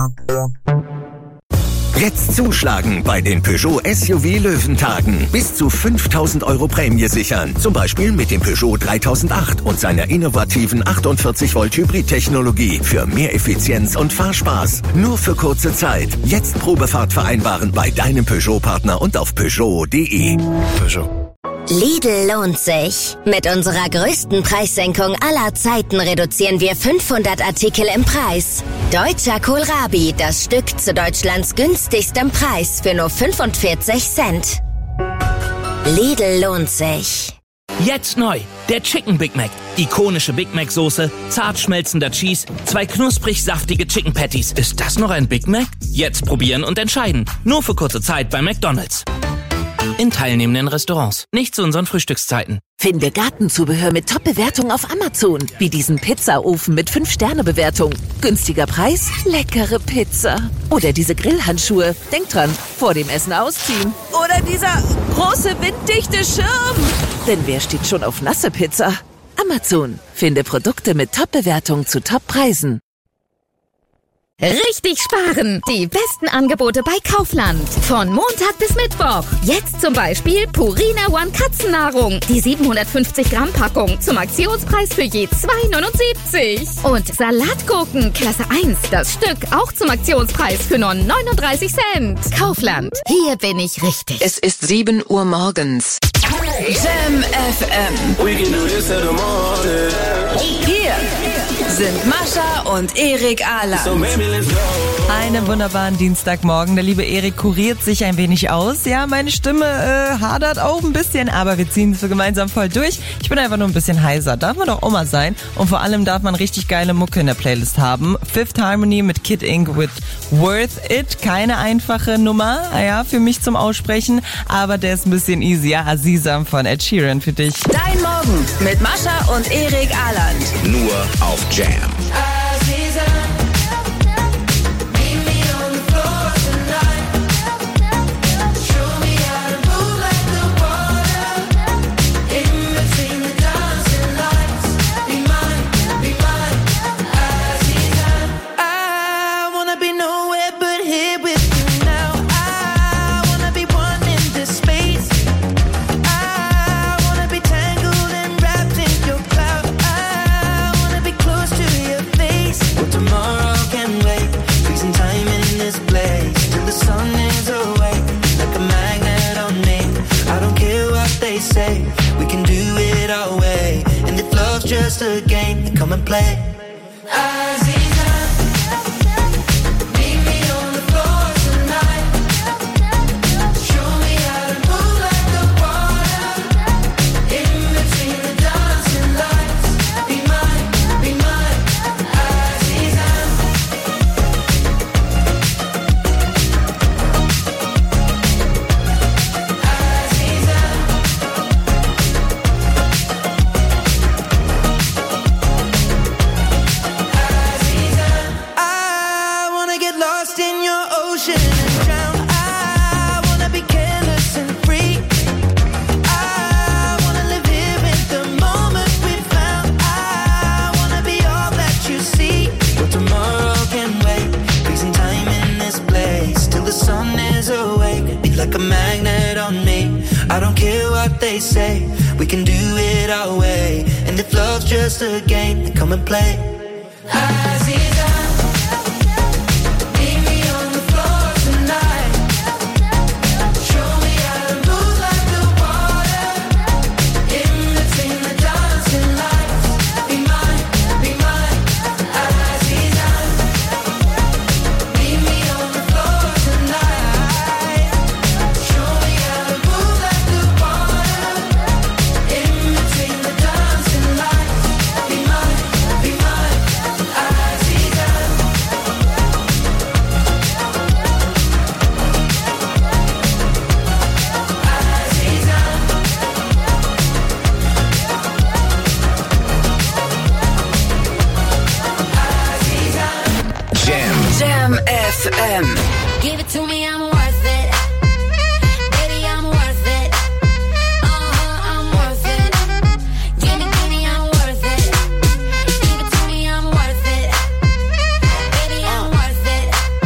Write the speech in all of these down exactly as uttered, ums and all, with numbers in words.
Jetzt zuschlagen bei den Peugeot S U V Löwentagen. Bis zu fünftausend Euro Prämie sichern. Zum Beispiel mit dem Peugeot dreitausendacht und seiner innovativen achtundvierzig Volt Hybrid-Technologie für mehr Effizienz und Fahrspaß. Nur für kurze Zeit. Jetzt Probefahrt vereinbaren bei deinem Peugeot-Partner und auf Peugeot punkt de. Peugeot. Lidl lohnt sich. Mit unserer größten Preissenkung aller Zeiten reduzieren wir fünfhundert Artikel im Preis. Deutscher Kohlrabi, das Stück zu Deutschlands günstigstem Preis für nur fünfundvierzig Cent. Lidl lohnt sich. Jetzt neu, der Chicken Big Mac. Ikonische Big Mac Soße, zart schmelzender Cheese, zwei knusprig saftige Chicken Patties. Ist das noch ein Big Mac? Jetzt probieren und entscheiden. Nur für kurze Zeit bei McDonald's. In teilnehmenden Restaurants. Nicht zu unseren Frühstückszeiten. Finde Gartenzubehör mit Top-Bewertung auf Amazon. Wie diesen Pizzaofen mit fünf Sterne Bewertung. Günstiger Preis, leckere Pizza. Oder diese Grillhandschuhe. Denk dran, vor dem Essen ausziehen. Oder dieser große winddichte Schirm. Denn wer steht schon auf nasse Pizza? Amazon. Finde Produkte mit Top-Bewertung zu Top-Preisen. Richtig sparen! Die besten Angebote bei Kaufland. Von Montag bis Mittwoch. Jetzt zum Beispiel Purina One Katzennahrung. Die siebenhundertfünfzig Gramm Packung zum Aktionspreis für je zwei neunundsiebzig. Und Salatgurken Klasse eins. Das Stück auch zum Aktionspreis für nur neununddreißig Cent. Kaufland. Hier bin ich richtig. Es ist sieben Uhr morgens. Jam F M. Hier sind Mascha und Erik Aland. Einen wunderbaren Dienstagmorgen. Der liebe Erik kuriert sich ein wenig aus. Ja, meine Stimme äh, hadert auch ein bisschen, aber wir ziehen es so gemeinsam voll durch. Ich bin einfach nur ein bisschen heiser. Darf man doch auch mal sein. Und vor allem darf man richtig geile Mucke in der Playlist haben. Fifth Harmony mit Kid Ink with Worth It. Keine einfache Nummer, ja, für mich zum Aussprechen. Aber der ist ein bisschen easy. Ja, Aziza von Ed Sheeran für dich. Dein Morgen mit Mascha und Erik Aland. Nur auf Jam. Just a game, come and play. Aziza, meet me on the floor tonight. Show me how to move like the water. In between the dancing lights. Be mine, be mine, Aziza. Aziza. Like a magnet on me. I don't care what they say. We can do it our way. And if love's just a game, then come and play. Aziza, meet me on the floor tonight. Show me how to move like the water. In between the dancing lights. Be mine, be mine, Aziza. Meet me on the floor tonight. Jam F M. Give it to me, I'm worth it. Baby, I'm worth it. Uh-huh, I'm worth it. Give me, give me, I'm worth it. Give it to me, I'm worth it. Baby, I'm worth it.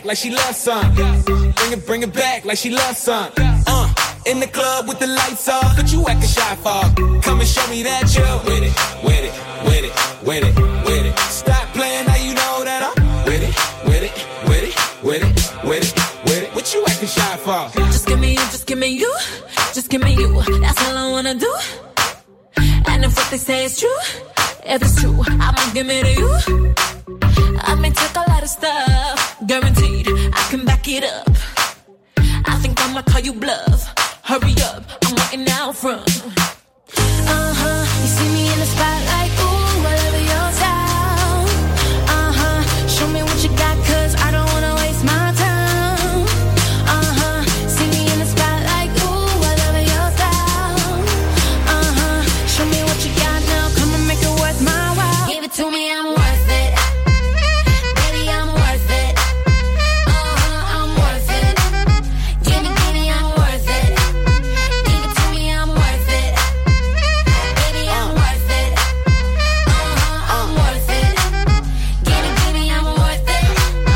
like she loves some. Bring it, bring it back like she loves some. Uh, in the club with the lights off, but you acting shy for. Come and show me that you're with it, with it, with it, with it, with it. Stop playing, now you know that I'm with it, with it, with it, with it, with it, with it. What you acting shy for? Just give me you, just give me you, just give me you. That's all I wanna do. And if what they say is true, if it's true, I'ma give it to you. I may take a lot of stuff, guaranteed I can back it up. I think I'ma call you bluff. Hurry up, I'm waiting out front. Uh-huh, you see me in the spotlight, ooh, I love your style. Uh-huh, show me what you got, cause I don't wanna waste my time. Uh-huh, see me in the spotlight, ooh, I love your style. Uh-huh, show me what you got now, come and make it worth my while. Give it to me, I'm worth it. Baby, I'm worth it. Uh-huh, I'm worth it. Give me, give me, I'm worth it. Give it to me, I'm worth it. Baby, I'm worth it. Uh-huh, I'm worth it. Give me, give me, I'm worth it.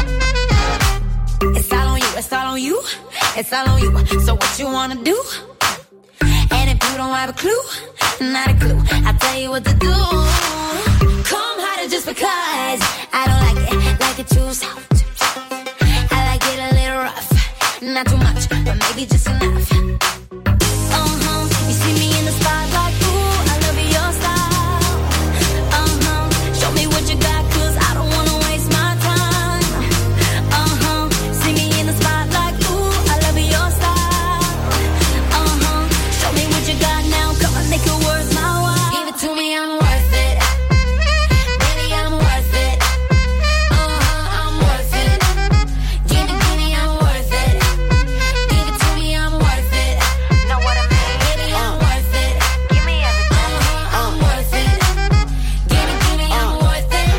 It's all on you, it's all on you, it's all on you. So what you wanna do? And if you don't have a clue, not a clue, I'll tell you what to do. Come harder just because I don't like it, like it too soft. I like it a little rough, not too much, but maybe just enough. Uh-huh, you see me in the spotlight, ooh, I love your style. Uh-huh, show me what you got, cause I don't wanna waste my time. Uh-huh, see me in the spotlight, ooh, I love your style. Uh-huh, show me what you got now, come on, make it worth my while. Give it to me, I'm worth it. Baby, I'm worth it. Uh-huh, I'm worth it. Give me, give me, I'm worth it. Give it to me, I'm worth it. Know what I mean? Baby, I'm worth it. Give me everything. Uh-huh, I'm worth it. Give me, give me, I'm worth it.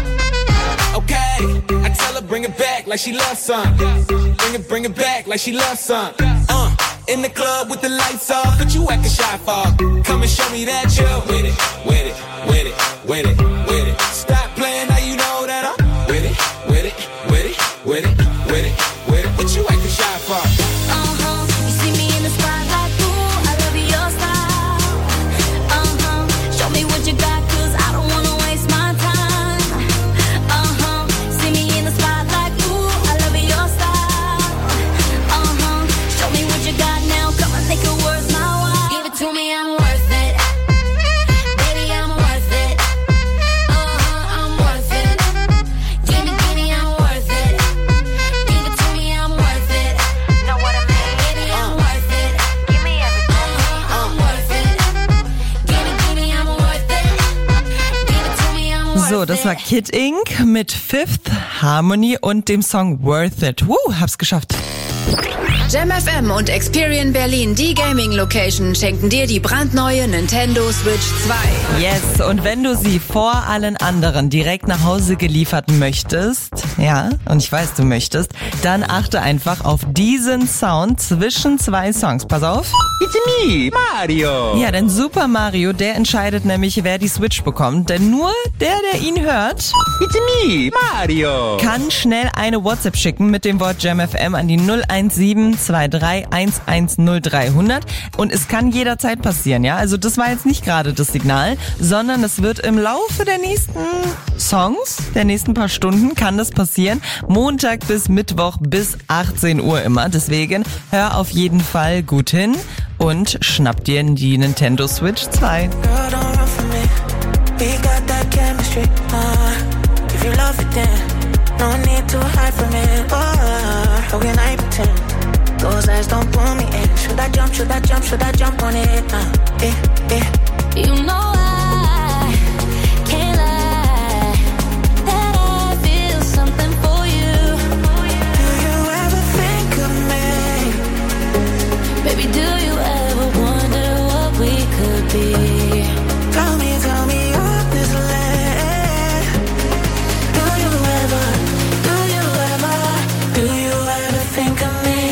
Okay, I tell her bring it back like she loves some. Bring it, bring it back like she loves some. Uh, in the club with the lights off, but you acting shy for. Come and show me that you're with it, with it, with it, with it, with it. Stop playing, now you know that I'm with it, with it, with it, with it, with it, with it. What you acting shy for? Uh-huh, you see me in the spotlight, ooh, I love your style. Uh-huh, show me what you got, cause I don't wanna waste my time. Uh-huh, see me in the spotlight, ooh, I love your style. Uh-huh, show me what you got now, come on, make it worth my while. Give it to me, I'm worth it. Baby, I'm worth it. Uh-huh, I'm worth it. Give me, give me, I'm worth it. Give it to me, I'm worth it. Know what I mean? Baby, I'm worth it. Give me everything. Uh-huh, I'm worth it. Give me, give me, I'm worth it. Give it to me, I'm worth it. So, das war Kid Inc mit Fifth Harmony und dem Song Worth It. Woo, hab's geschafft. Jam F M und Experian Berlin, die Gaming-Location, schenken dir die brandneue Nintendo Switch zwei. Yes, und wenn du sie vor allen anderen direkt nach Hause geliefert möchtest, ja, und ich weiß, du möchtest, dann achte einfach auf diesen Sound zwischen zwei Songs. Pass auf. It's me, Mario. Ja, denn Super Mario, der entscheidet nämlich, wer die Switch bekommt. Denn nur der, der ihn hört, It's me, Mario. kann schnell eine WhatsApp schicken mit dem Wort Jam F M an die null eins sieben zwei drei eins eins null drei hundert. Und es kann jederzeit passieren, ja? Also das war jetzt nicht gerade das Signal, sondern es wird im Laufe der nächsten Songs, der nächsten paar Stunden, kann das passieren. Montag bis Mittwoch bis achtzehn Uhr immer. Deswegen hör auf jeden Fall gut hin und schnapp dir die Nintendo Switch zwei. Girl, don't run from me. We got that chemistry. Uh, if you love it, then no need to hide from it. Oh, how can I pretend? Those eyes don't pull me in. Should I jump? Should I jump? Should I jump on it? Uh, eh, eh. You know I can't lie that I feel something for you. Do you ever think of me? Baby, do you ever wonder what we could be? Tell me, tell me honestly. Do you ever, do you ever, do you ever think of me?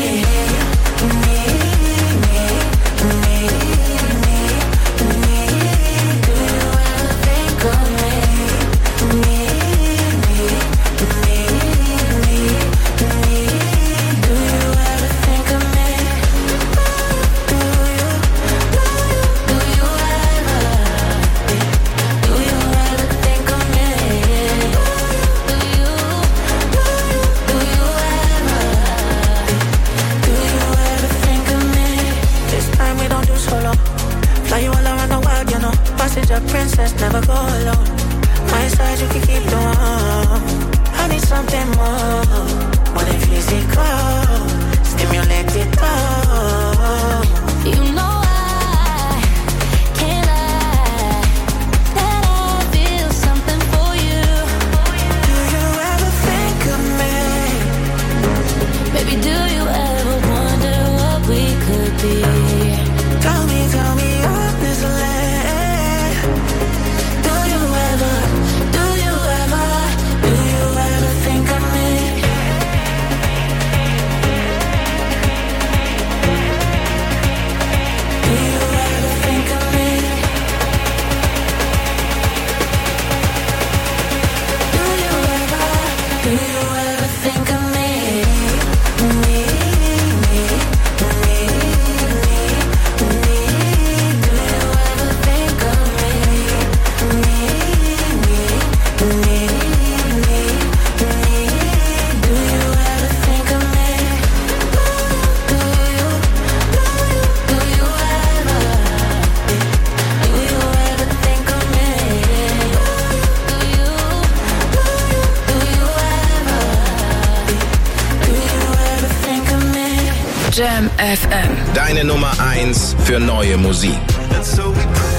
Me, says never go alone. My side you can keep the one. I need something more, more than physical. Stimulate it all. You know I can't lie that I feel something for you. Do you ever think of me? Baby, do you ever wonder what we could be? Tell me, tell me honestly. Do you ever, do you ever, do you ever think of me? Do you ever think of me? Do you ever, do you ever think of me? Me, me, me, me, me. Do you ever think of me? Me, me, me, me, me. Do you ever think of me? Do you, do you, do you ever? Do you ever think of me? Do you, do you, do you ever? Do you ever think of me? Jam F M. Deine Nummer eins für neue Musik. And so we pray.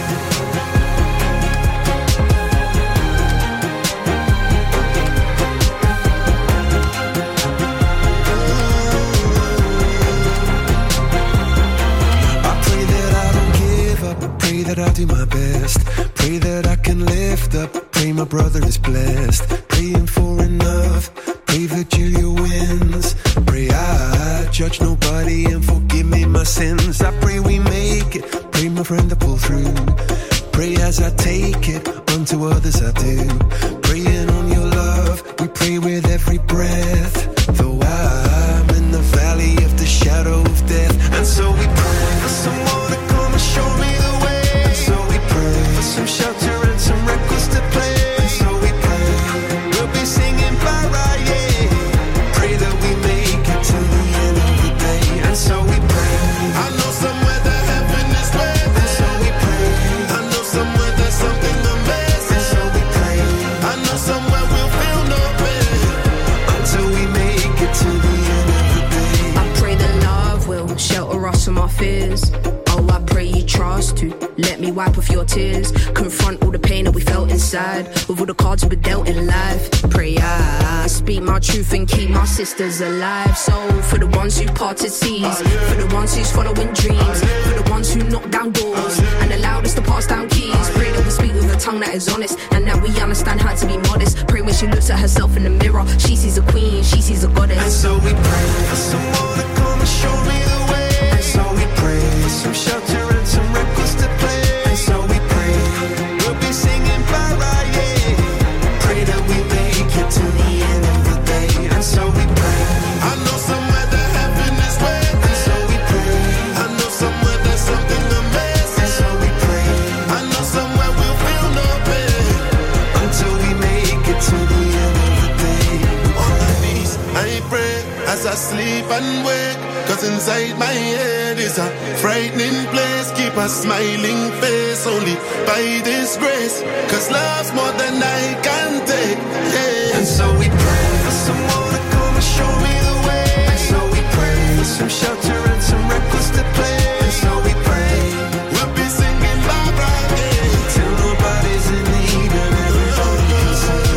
I pray that I don't give up. I pray that I do my best. Pray that I can lift up. Pray my brother is blessed. Praying for enough. Pray that Julia wins. Pray I judge nobody and forgive me my sins. I pray we make it. Pray my friend to pull through. Pray as I take it. Unto others I do. Praying on your love. We pray with every breath. Though I'm in the valley of the shadow of death. And so we pray for someone to come and show me the way. And so we pray for some shelter and some records to play. And so we pray we'll be singing para, yeah. Pray that we make it to the end of the day. And so we pray. I know somewhere that heaven is waiting. And so we pray. I know somewhere there's something amazing. And so we pray. I know somewhere we'll feel no pain until we make it to the end of the day. I pray that love will shelter us from our fears. Oh, I pray you trust to let me wipe off your tears. Confront all the pain that we felt inside with all the cards we were dealt in life. Pray I speak my truth and keep my sisters alive. So for the ones who parted seas, for the ones who's following dreams, for the ones who knock down doors and allowed us to pass down keys. Pray that we speak with a tongue that is honest and that we understand how to be modest. Pray when she looks at herself in the mirror, she sees a queen, she sees a goddess. And so we pray for someone to come and show me the way. And so we pray for some shelter and some records to play. And so we pray we'll be singing para, yeah. Pray that we make it to the end of the day. And so we pray. I know somewhere that heaven is waiting. And so we pray. I know somewhere there's something amazing. And so we pray. I know somewhere we'll feel no pain until we make it to the end of the day. On my knees, I pray as I sleep and wake. Cause inside my head is a frightening place. Keep a smiling face only by this grace. Cause love's more than I can take, yeah. And so we pray for someone to come and show me the way. And so we pray for some shelter and some records to play. And so we pray we'll be singing Barbara, yeah. Till nobody's in need and everybody can sing.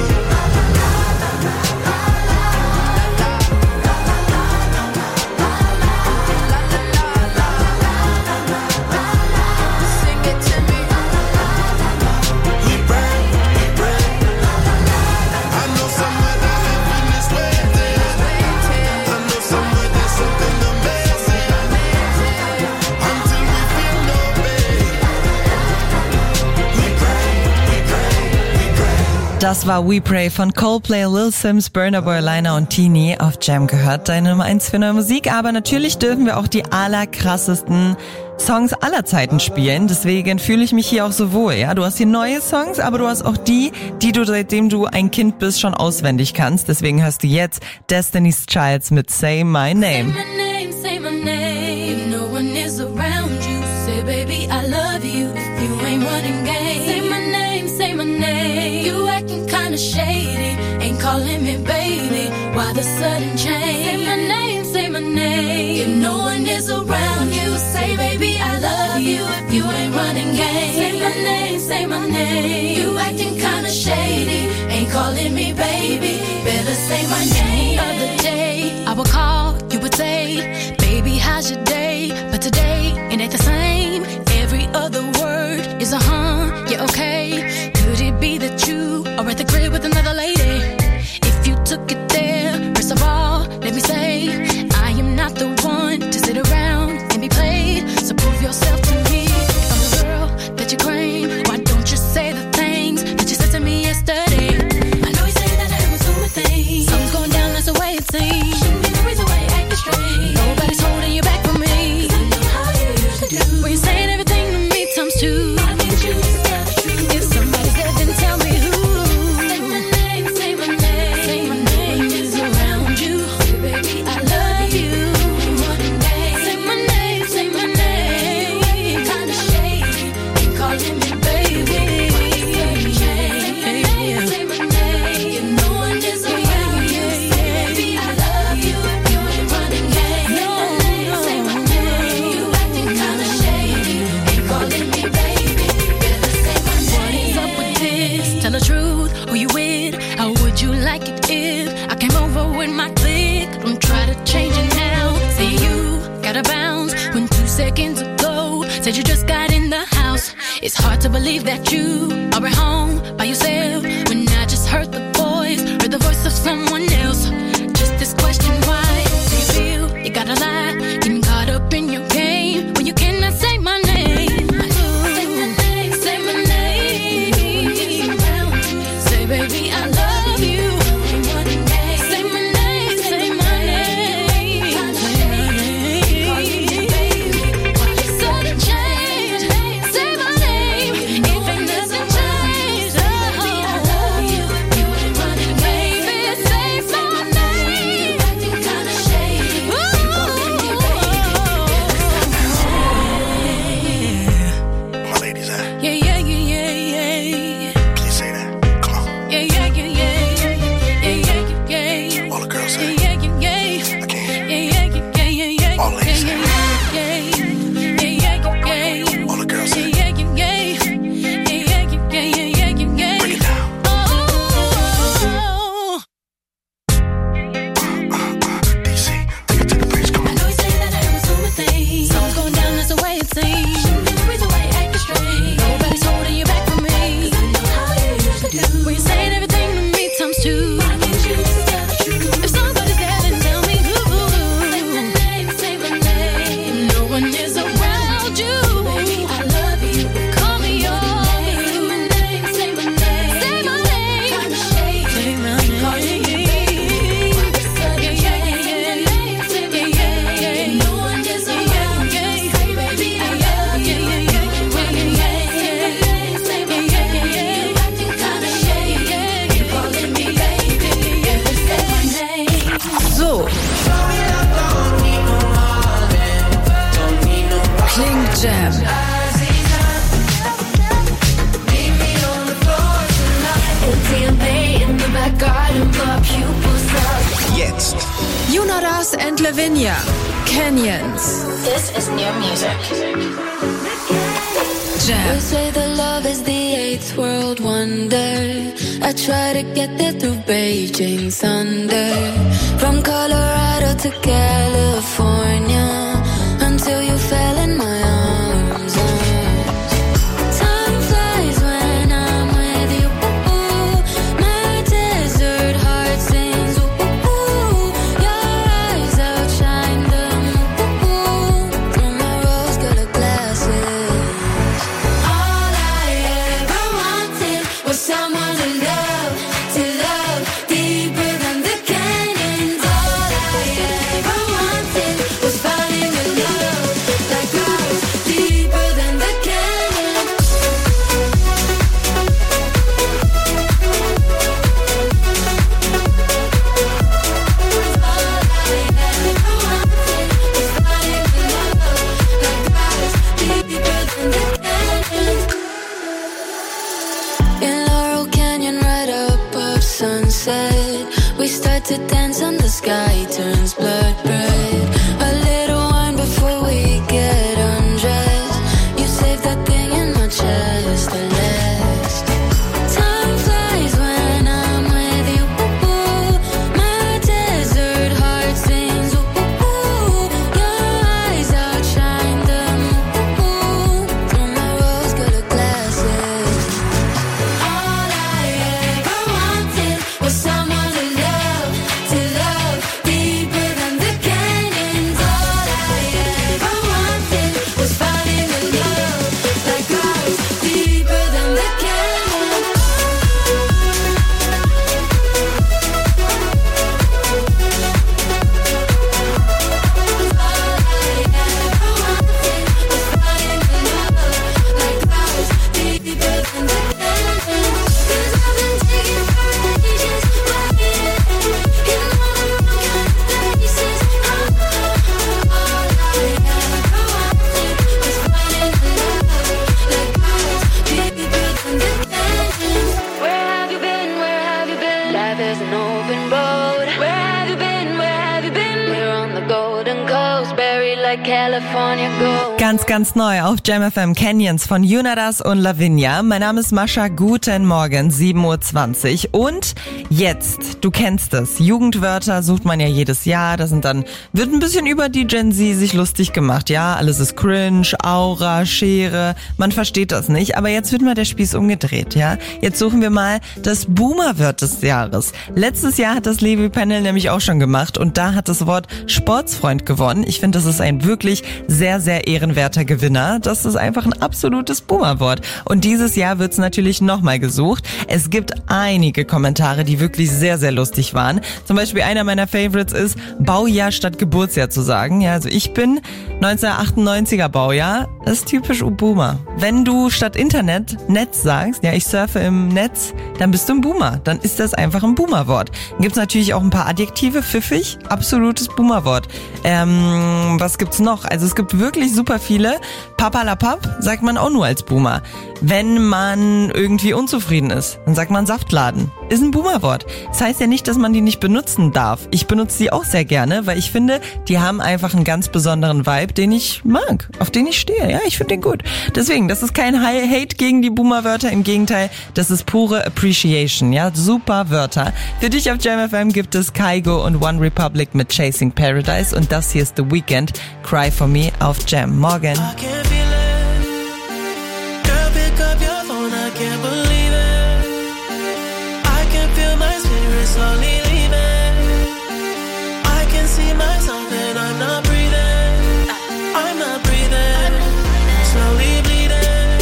Das war We Pray von Coldplay, Lil Sims, Burna Boy, Liner und Teenie auf Jam gehört. Deine Nummer eins für neue Musik. Aber natürlich dürfen wir auch die allerkrassesten Songs aller Zeiten spielen. Deswegen fühle ich mich hier auch so wohl. Ja, du hast hier neue Songs, aber du hast auch die, die du seitdem du ein Kind bist schon auswendig kannst. Deswegen hörst du jetzt Destiny's Child mit Say My Name. Say my name, say my name. If no one is around you, say baby baby, I love you. If you ain't running game, say my name, say my name. You acting kinda shady, ain't calling me baby. Why the sudden change? Say my name, say my name. If no one is around you, say baby, I love you. If you ain't running game, say my name, say my name. You acting kinda shady, ain't calling me baby. Better say my name. The other day, I would call, you would say, baby, how's your day? But today, it ain't the same. Every other word is a huh, yeah, okay. Could it be that you are at the crib with another lady? If you took it there, first of all, let me say, I am not the one to sit around and be played. So prove yourself to me. If I'm the girl that you claim, why don't you say the things that you said to me yesterday? I know you say that I was doing things. Something's going down, that's the way it seems. Shouldn't be the reason why you acting strange. Nobody's holding you back from me. 'Cause I know how you usually do. When you're saying everything to me times two. Why can't you just tell the truth? If somebody's there, then tell me who. Say my name, say my name. Say my name is around you. Baby, I love you. Say my name, say my name. You kinda shady, ain't calling me baby. Say my name, if no one is around you. Baby, I love you. If you ain't running game, say my name. You acting kinda shady, ain't calling me baby. Better say my name. What is up with this? Tell the truth, who you with? How would you like it if I came over with my clique? Don't try to change it now. Say you gotta bounce when two seconds ago said you just got in the house. It's hard to believe that you are at home by yourself when I just heard the voice, heard the voice of someone else. Just this question, why do you feel you gotta lie? Getting caught up in your game when you cannot say my name. Say my name, say my name. Say baby, I love you. Say my name, say my name. Sudden change, say my name. If ain't nothing changed, oh, I love you. You ain't running, baby. Say my name. Acting kinda shady. My ladies at? Yeah, yeah, yeah, yeah, yeah. Please say that. Come on. Yeah, yeah, yeah, yeah, yeah, yeah, yeah, yeah. All the girls say. Yeah, yeah, yeah, yeah. I can't. Yeah, yeah, yeah, yeah, yeah. All ladies say. Yeah, yeah, yeah, yeah, yeah. All the girls say. Yeah, yeah, yeah, yeah. Yeah, yeah, yeah, yeah, yeah, yeah. Break it down. Oh. D C, take it to the bridge. Come I on. know you say that I was doing things. Something's going down, that's the way it seems. Shouldn't be the reason why you acting strange. Nobody's holding you back from me. 'Cause I know how you usually do. When you're saying everything to me times two. Why can't you just tell the truth? If somebody's there, then tell me who. Say my name, say my name. No one is around you. Baby, I love you. Call me yours. Say my name, say my name. Say my name. Kinda shady. Say my name. Calling me baby. Yeah, yeah, yeah, yeah. Say my name. No one is around you. Say baby, I love you. Yeah, yeah, yeah, yeah. Say my name. You acting kinda shady. You calling me baby. Better say my name. So. Klingt Jam. Jetzt. Jonas and Lavinia, Canyons. This is new music. Jam. They say that love is the eighth world wonder. I try to get there through Beijing thunder. From Colorado to California, until you fell in my arms. Time flies when I'm with you. My desert heart sings. Your eyes outshine the moon through my rose-colored glasses. All I ever wanted was someone to love, to love deeper than the canyons. All I ever wanted was falling to dance and the sky turns blood red. A little wine before we get undressed. You save that thing in my chest, the last. Time flies when I'm with you. My desert heart sings. Your eyes outshine the moon through my rose-colored glasses. All I ever wanted was someone to love, to love deeper than the canyons. All I ever wanted was finding a love like ours, deeper than the canyons. Where have you been? Where have you been? Life is an open road. Where have you been? Where have you been? We're on the Golden Coast, buried like California gold. Ganz, ganz neu auf Jam F M, Canyons von Yunadas und Lavinia. Mein Name ist Mascha, guten Morgen, sieben Uhr zwanzig. Und jetzt, du kennst es, Jugendwörter sucht man ja jedes Jahr. Da sind dann, wird ein bisschen über die Gen Z sich lustig gemacht. Ja, alles ist cringe, Aura, Schere, man versteht das nicht. Aber jetzt wird mal der Spieß umgedreht, ja. Jetzt suchen wir mal das Boomer-Wort des Jahres. Letztes Jahr hat das Levi Panel nämlich auch schon gemacht und da hat das Wort Sportsfreund gewonnen. Ich finde, das ist ein wirklich sehr, sehr ehrenwerter Gewinner. Das ist einfach ein absolutes Boomer-Wort. Und dieses Jahr wird's natürlich nochmal gesucht. Es gibt einige Kommentare, die wirklich sehr, sehr lustig waren. Zum Beispiel einer meiner Favorites ist, Baujahr statt Geburtsjahr zu sagen. Ja, also ich bin neunzehnhundertachtundneunziger Baujahr. Das ist typisch Boomer. Wenn du statt Internet Netz sagst, ja, ich surfe im Netz, dann bist du ein Boomer. Dann ist das einfach ein Boomer-Wort. Dann gibt's natürlich auch ein paar Adjektive, pfiffig, absolutes Boomer-Wort. Ähm, was gibt's noch? Also es gibt wirklich super viele. Papalapap sagt man auch nur als Boomer. Wenn man irgendwie unzufrieden ist, dann sagt man Saftladen. Ist ein Boomer-Wort. Das heißt ja nicht, dass man die nicht benutzen darf. Ich benutze die auch sehr gerne, weil ich finde, die haben einfach einen ganz besonderen Vibe, den ich mag, auf den ich stehe. Ja, ich finde den gut. Deswegen, das ist kein Hate gegen die Boomer-Wörter. Im Gegenteil, das ist pure Appreciation. Ja, super Wörter. Für dich auf Jam F M gibt es Kygo und One Republic mit Chasing Paradise und das hier ist The Weeknd, Cry For Me auf Jam. Morgen. I can feel it. Girl, pick up your phone, I can't believe it. I can feel my spirit slowly leaving. I can see myself and I'm not breathing. I'm not breathing. Slowly bleeding.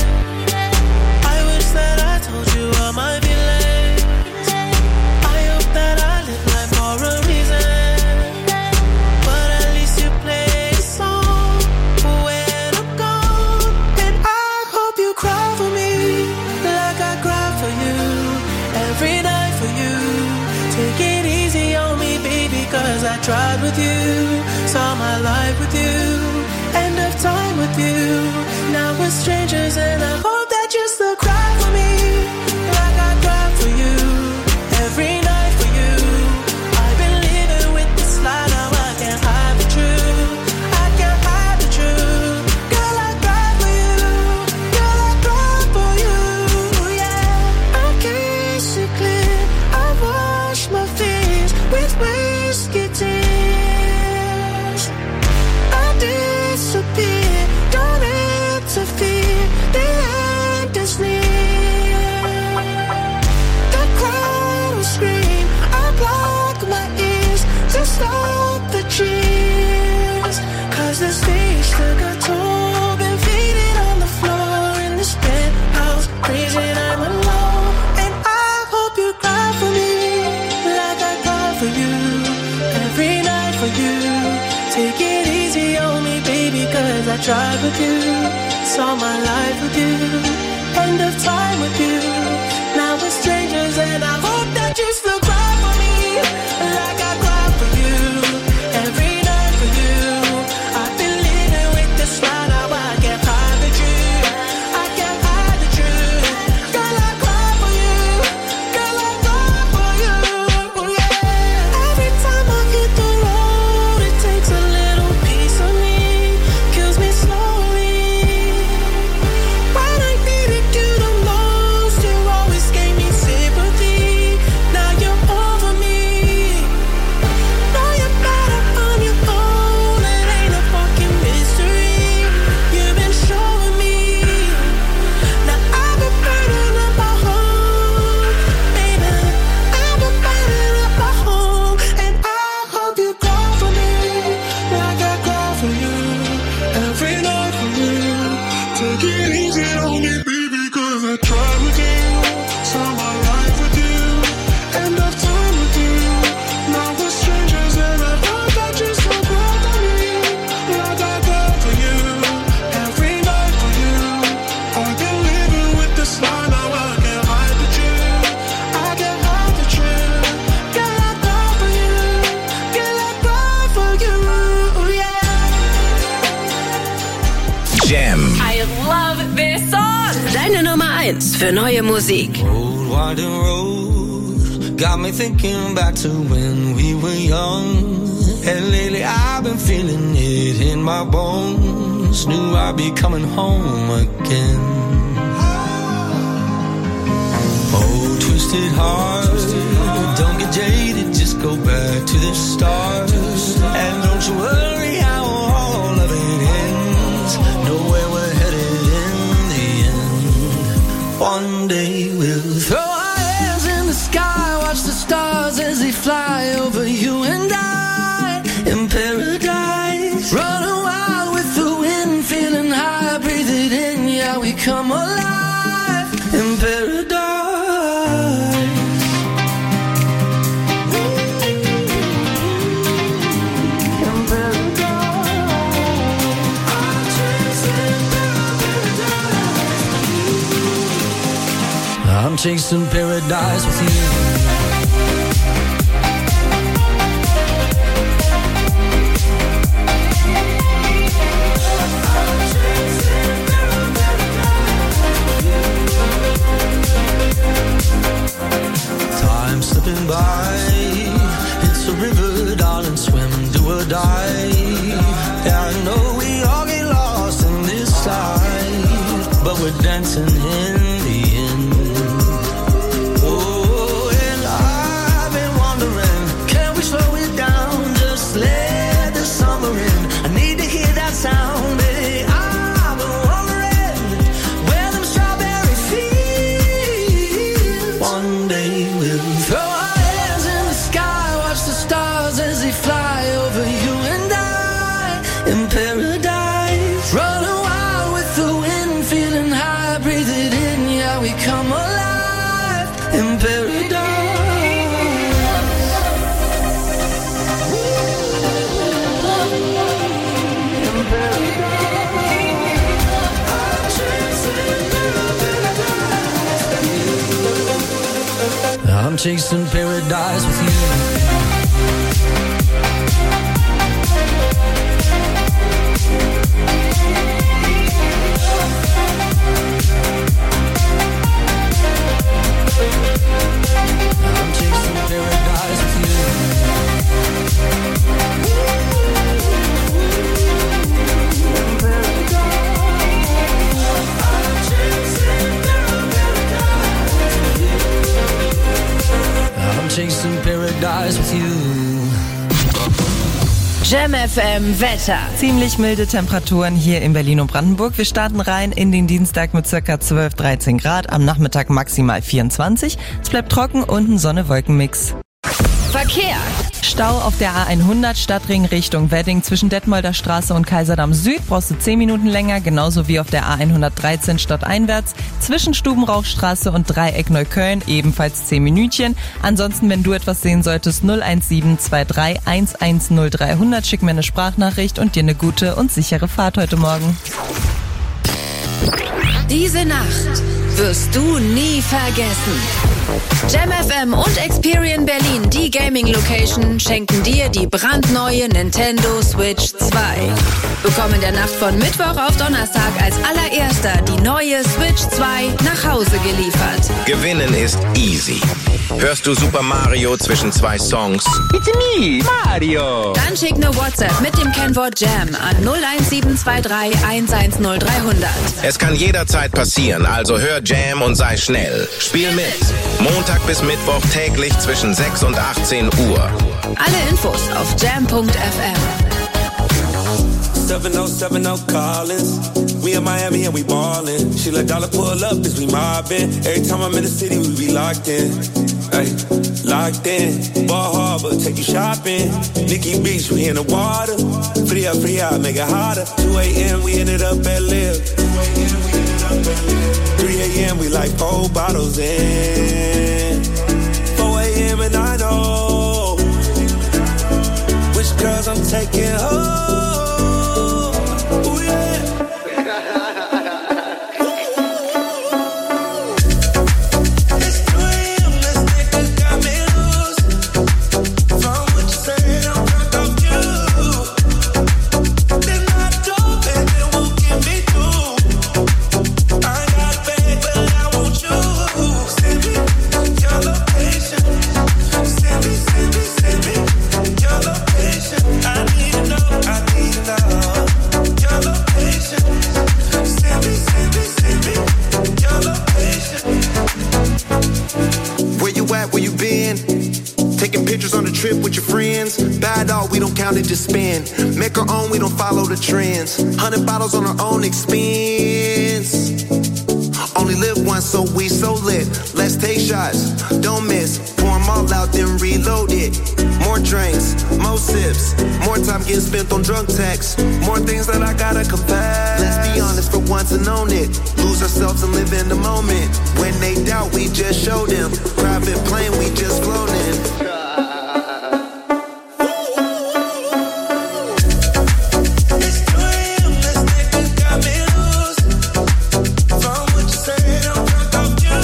I wish that I told you all my feelings. I hope that I live life for a reason. But at least you play a song when I'm gone. And I hope you cry for me like I cry for you. Every night for you. Take it easy on me, baby, cause I tried with you. Saw my life with you. End of time with you. Now we're strangers and I hope that you still cry for me like I cry for you. Every night for you. I've been living with this lie, now I can't hide the truth. I can't hide the truth. Girl, I cry for you. Girl, I cry for you. Yeah. I can't see clear. I wash my fears with whiskey tears. I disappear. Don't interfere. The end is near. The crowd will scream. I block my ears to stop the cheers. Cause the stage took a toll. Been faded on the floor in this penthouse. Crazy and I'm alone. And I hope you cry for me like I cry for you. Every night for you. Take it easy on me, baby, cause I tried with you. Saw my life with you. End of time with you. Now we're strangers and I hope that you still cry for me like I cry for you. Every night for you. I've been living with this lie, now I can't hide the truth. I can't hide the truth. Girl, I cry for you. Girl, I cry for you. Yeah. Every easy on me, baby, cause I tried with you. Saw my life with you. End of time with you. Now we're strangers and I thought that you're so proud of me. Like I died for you. Every night for you. I've been living with this lie, now I can't hide the truth. I can't hide the truth. Girl, I die for you. Girl, I die for you. Yeah. Jam. I love this song. Deine Nummer eins für neue Musik. Old winding road got me thinking back to when we were young. And lately I've been feeling it in my bones. Knew I'd be coming home again. Oh, twisted heart, don't get jaded, just go back to the start. And don't you worry how all of it ends. Know where we're headed in the end. One day we'll throw our hands in the sky, watch the stars as they fly over you and I in paradise. Running wild with the wind, feeling high, breathe it in, yeah, we come alive in paradise. I'm chasing paradise with you. Time slipping by, it's a river, darling, swim, do or die. Yeah, I know we all get lost in this life, but we're dancing in the end. Oh, and I've been wondering, can we slow it down, just let the summer in? I need to hear that sound, baby. I've been wondering where them strawberry fields. One day we'll throw our hands in the sky, watch the stars as they fly over you and I in paradise. Running wild with the wind, feeling high, breathe it in, yeah, we come alive in paradise. I'm chasing paradise with you. I'm chasing paradise with you. I'm chasing paradise with you. Jam F M Wetter. Ziemlich milde Temperaturen hier in Berlin und Brandenburg. Wir starten rein in den Dienstag mit circa zwölf, dreizehn Grad. Am Nachmittag maximal vierundzwanzig. Es bleibt trocken und ein Sonne-Wolken-Mix. Verkehr. Stau auf der A hundert Stadtring Richtung Wedding zwischen Detmolder Straße und Kaiserdamm Süd brauchst du zehn Minuten länger, genauso wie auf der A hundertdreizehn stadteinwärts zwischen Stubenrauchstraße und Dreieck Neukölln ebenfalls zehn Minütchen. Ansonsten, wenn du etwas sehen solltest, null eins sieben zwei drei eins eins null drei hundert, schick mir eine Sprachnachricht und dir eine gute und sichere Fahrt heute Morgen. Diese Nacht wirst du nie vergessen. Jam F M und Experian Berlin, die Gaming-Location, schenken dir die brandneue Nintendo Switch zwei. Bekomm in der Nacht von Mittwoch auf Donnerstag als allererster die neue Switch zwei nach Hause geliefert. Gewinnen ist easy. Hörst du Super Mario zwischen zwei Songs? It's me, Mario. Dann schick ne WhatsApp mit dem Kennwort Jam an null eins sieben zwei drei eins eins null drei hundert. Es kann jederzeit passieren, also hör Jam und sei schnell. Spiel mit. Montag bis Mittwoch täglich zwischen sechs und achtzehn Uhr. Alle Infos auf jam punkt f m. seven oh seven oh Collins. We in Miami and we ballin'. She let dollar pull up as we mobbin'. Every time I'm in the city, we be locked in. Ay, locked in. Ball Harbor, take you shopping. Nikki Beach, we in the water. Free up, free out, make it hotter. two a.m. we ended up at Live. like four bottles in. four a.m. and I know which girls I'm taking home. Ooh, yeah. It's two a.m. This nigga got me loose. From what you said, I'm drunk off you. Then I dope and it won't get me through. I ain't got a bag, but I want you. Send me your location. Send me, send me, send me your location. I need to know, I need to know your location. Send me, send me, send me your location. Where you at, where you been? Taking pictures on the trip with your friends. Bad all, we don't count it, just spend. Make our own, we don't follow the trends. Hundred bottles on our own expense. Only live once, so we so lit. Let's take shots, don't miss. Pour 'em all out, then reload it. More drinks, more sips. More time getting spent on drunk texts. More things that I gotta confess. Let's be honest for once and own it. Lose ourselves and live in the moment. When they doubt, we just show them. Private plane, we just flown in. It's two a.m. This nigga got me loose. From what you said, I'm drunk off you.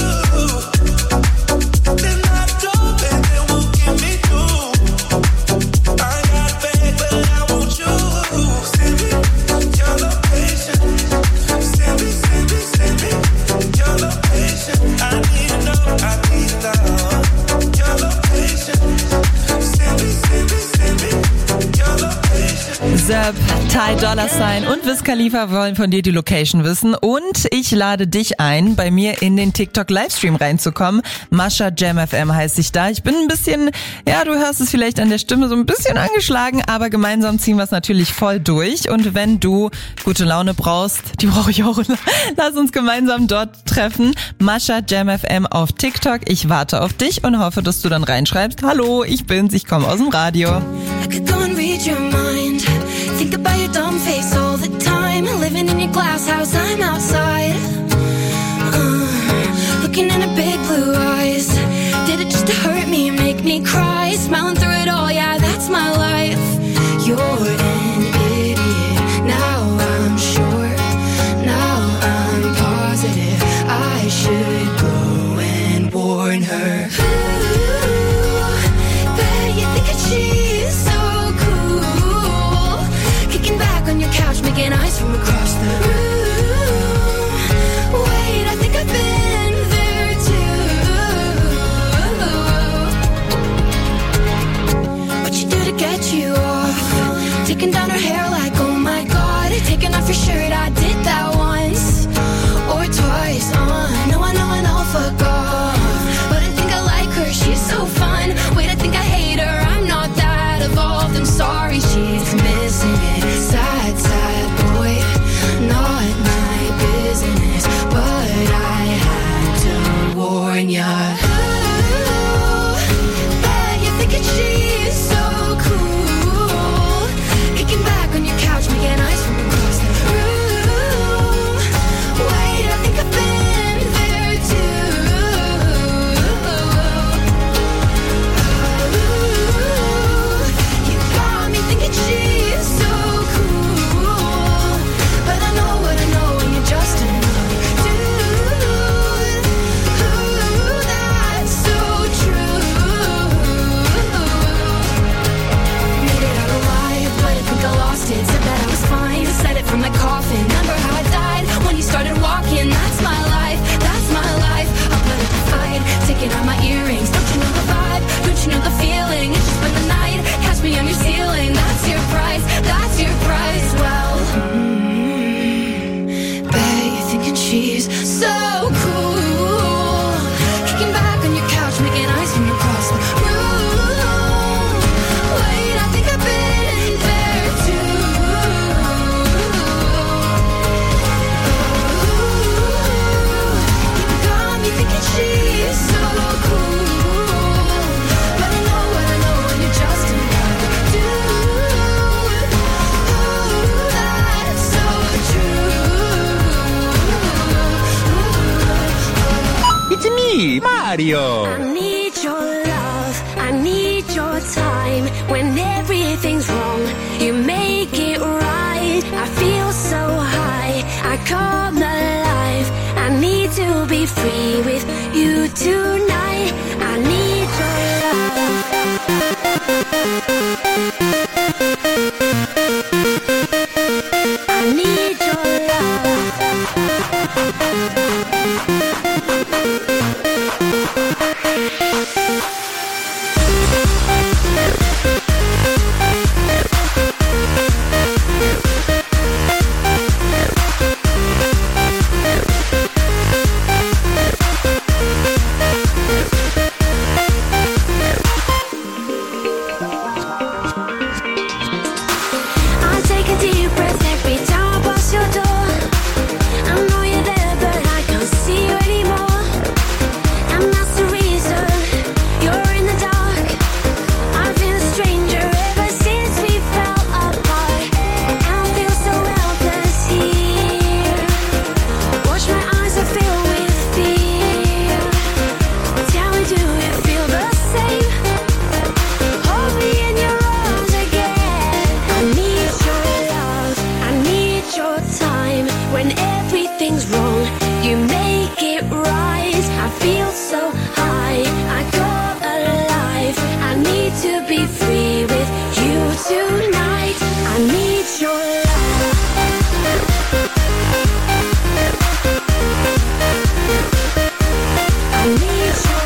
Then I dope and it won't get me through. I ain't got a bag, but I want you. Send me your location. Send me, send me, send me your location. I need to know, I need to know your location. Send me, send me, send me your location. Zep, Ty Dolla Sign und Wiz Khalifa wollen von dir die Location wissen und ich lade dich ein, bei mir in den TikTok-Livestream reinzukommen. Mascha Jam F M heißt ich da. Ich bin ein bisschen, ja, du hörst es vielleicht an der Stimme so ein bisschen angeschlagen, aber gemeinsam ziehen wir es natürlich voll durch und wenn du gute Laune brauchst, die brauche ich auch, lass uns gemeinsam dort treffen. Mascha Jam F M auf TikTok. Ich warte auf dich und hoffe, dass du dann reinschreibst, hallo, ich bin's, ich komme aus dem Radio. I could go and read your mind. Think about your dumb face all the time. Living in your glass house, I'm outside. Uh, looking in her big blue eyes. Did it just to hurt me, make me cry? Smiling through it all, yeah, that's my life. You're an idiot. Now I'm sure. Now I'm positive. I should go and warn her. Ooh, bet you think that she's so cool. Kicking back on your couch, making eyes from across the room. Wait, I think I've been there too. What you do to get you off? Taking down her hair like, oh my god. Taking off your shirt, I did that once or twice. Uh, no, I know, I know, fuck off. But I think I like me, Mario. I need your love, I need your time. When everything's wrong, you make it right. I feel so high, I come alive. I need to be free with you tonight. I need your love. I need your I'll take a deep breath every time I pass your door. I know you're there, but I can't see you anymore. And that's the reason you're in the dark. I've been a stranger ever since we fell apart. And I feel so helpless here. Watch my eyes are filled with fear. Tell me, do you feel the same? Hold me in your arms again. I need your love, I need your time. When everything's wrong, you make it right. I feel so high, I come alive. I need to be free with you tonight. I need your love. I need your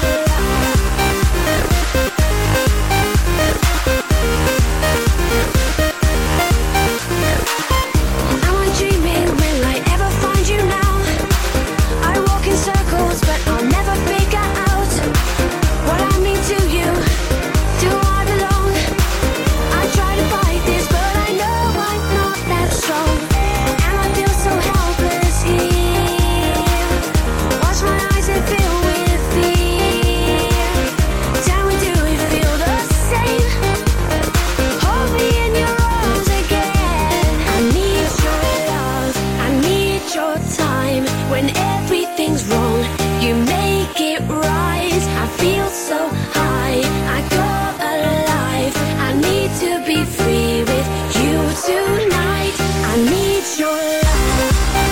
Am I dreaming? Will I ever find you now? I walk in circles, but I'll never figure out what I mean to you. Do I belong? I try to fight this, but I know I'm not that strong. And I feel so helpless here. Watch my eyes and fill with fear. Tell me, do you feel the same? Hold me in your arms again. I need your love, I need your time. When everything's wrong, you make it right. I feel so high, I come alive. I need to be free with you tonight. I need your love.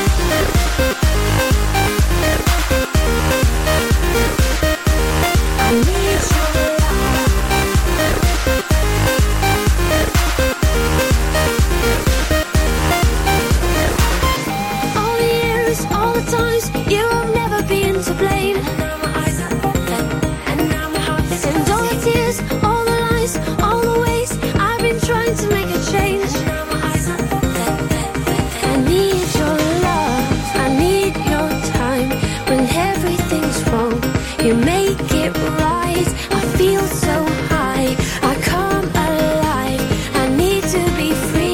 I need your All the years, all the times, you have never been to blame. And now my eyes are open, and now my heart is in. And all the tears, all the lies, all the ways I've been trying to make a change. And now my eyes are open. I need your love, I need your time. When everything's wrong, you make it right. I feel so high, I come alive. I need to be free.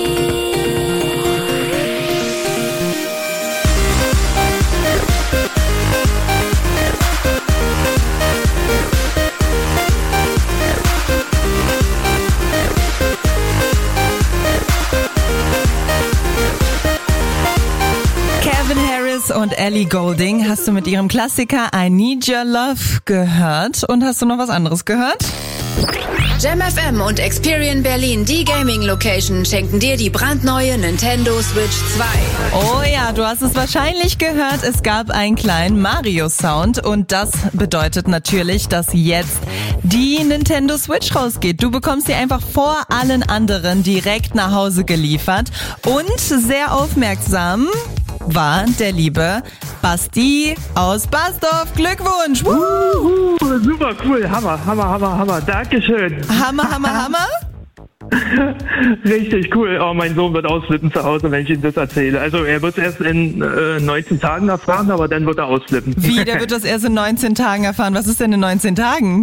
Calvin Harris und Ellie Goulding hast du mit ihrem Klassiker I Need Your Love gehört. Und hast du noch was anderes gehört? Jam F M und Experian Berlin, die Gaming-Location, schenken dir die brandneue Nintendo Switch zwei. Oh ja, du hast es wahrscheinlich gehört, es gab einen kleinen Mario-Sound und das bedeutet natürlich, dass jetzt die Nintendo Switch rausgeht. Du bekommst sie einfach vor allen anderen direkt nach Hause geliefert und sehr aufmerksam war der liebe Basti aus Basdorf. Glückwunsch! Uh, super cool, Hammer, Hammer, Hammer, Hammer. Dankeschön. Hammer, Hammer, Hammer? Richtig cool. Oh, mein Sohn wird ausflippen zu Hause, wenn ich ihm das erzähle. Also er wird es erst in äh, neunzehn Tagen erfahren, aber dann wird er ausflippen. Wie, der wird das erst in neunzehn Tagen erfahren? Was ist denn in neunzehn Tagen?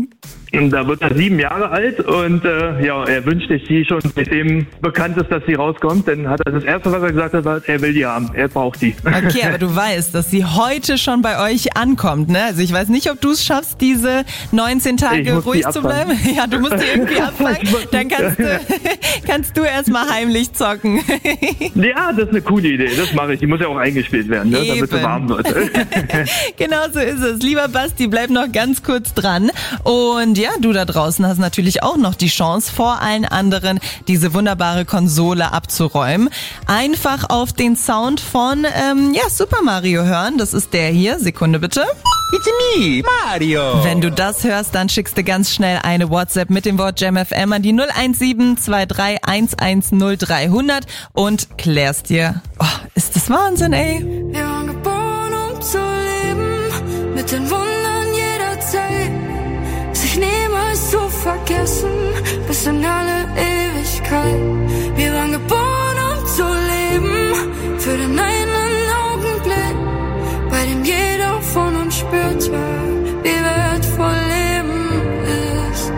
Und da wird er sieben Jahre alt und äh, ja, er wünscht sich die schon, seitdem bekannt ist, dass sie rauskommt. Dann hat er das Erste, was er gesagt hat, war, er will die haben, er braucht die. Okay, aber du weißt, dass sie heute schon bei euch ankommt, ne? Also ich weiß nicht, ob du es schaffst, diese neunzehn Tage ruhig zu bleiben. Ja, du musst die irgendwie abfangen. Dann kannst du, kannst du erstmal heimlich zocken. Ja, das ist eine coole Idee, das mache ich. Die muss ja auch eingespielt werden, ne? Damit sie warm wird. Genau so ist es. Lieber Basti, bleib noch ganz kurz dran. Und ja, du da draußen hast natürlich auch noch die Chance, vor allen anderen diese wunderbare Konsole abzuräumen. Einfach auf den Sound von ähm, ja, Super Mario hören. Das ist der hier. Sekunde bitte. It's me, Mario. Wenn du das hörst, dann schickst du ganz schnell eine WhatsApp mit dem Wort JamFM an die null eins sieben zwei drei eins eins null drei hundert und klärst dir. Oh, ist das Wahnsinn, ey. Wir waren geboren, um zu leben, mit den Wundern jeder Zeit, sich niemals zu vergessen, bis in alle Ewigkeit. Wir waren geboren, um zu leben, für den einen Augenblick, bei dem jeder von uns spürte, wie wertvoll Leben ist.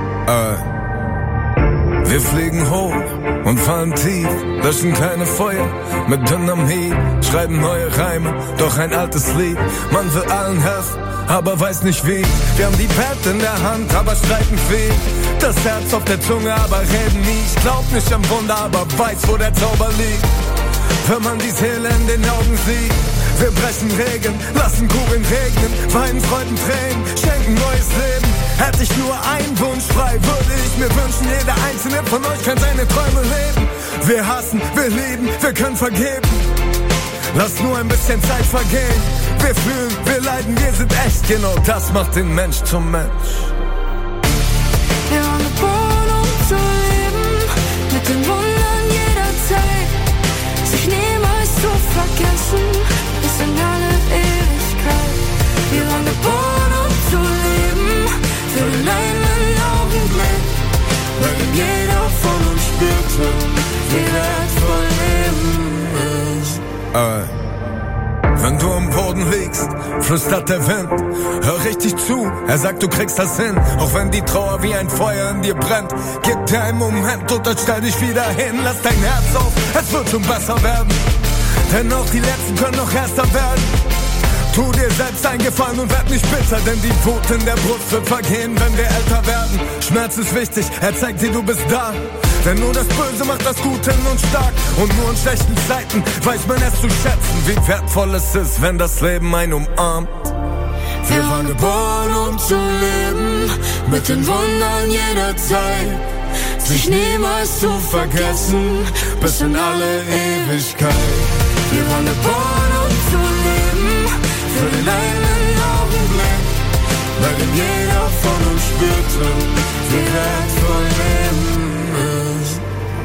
Äh, wir fliegen hoch und fallen tief, löschen keine Feuer mit Dynamit, schreiben neue Reime, doch ein altes Lied. Man will allen helfen, aber weiß nicht wie. Wir haben die Pad in der Hand, aber streiten viel. Das Herz auf der Zunge, aber reden nie. Ich glaub nicht am Wunder, aber weiß, wo der Zauber liegt. Wenn man die Seele in den Augen sieht. Wir brechen Regeln, lassen Kugeln regnen, weinen Freuden, Tränen, schenken neues Leben. Hätte ich nur einen Wunsch frei, würde ich mir wünschen, jeder einzelne von euch kann seine Träume leben. Wir hassen, wir lieben, wir können vergeben. Lass nur ein bisschen Zeit vergehen. Wir fühlen, wir leiden, wir sind echt. Genau das macht den Mensch zum Mensch. Wir waren geboren, um zu leben, mit den Wundern jeder Zeit, sich niemals zu vergessen, bis in alle Ewigkeit. Wir waren geboren, um zu leben, für den einen Augenblick, bei dem jeder von uns spürte, wie wertvoll Leben ist. Äh. Wenn du am Boden liegst, flüstert der Wind. Hör richtig zu, er sagt, du kriegst das hin. Auch wenn die Trauer wie ein Feuer in dir brennt. Gib dir einen Moment und dann stell dich wieder hin. Lass dein Herz auf, es wird schon besser werden. Denn auch die Letzten können noch erster werden. Tu dir selbst einen Gefallen und werd nicht bitter, denn die Wut in der Brust wird vergehen, wenn wir älter werden. Schmerz ist wichtig, er zeigt dir, du bist da. Denn nur das Böse macht das Gute in uns stark. Und nur in schlechten Zeiten weiß man es zu schätzen, wie wertvoll es ist, wenn das Leben einen umarmt. Wir waren geboren, um zu leben, mit den Wundern jeder Zeit, sich niemals zu vergessen, bis in alle Ewigkeit. Wir waren geboren, um zu leben, für den einen Augenblick, bei dem jeder von uns spürte, wie wertvoll Leben ist.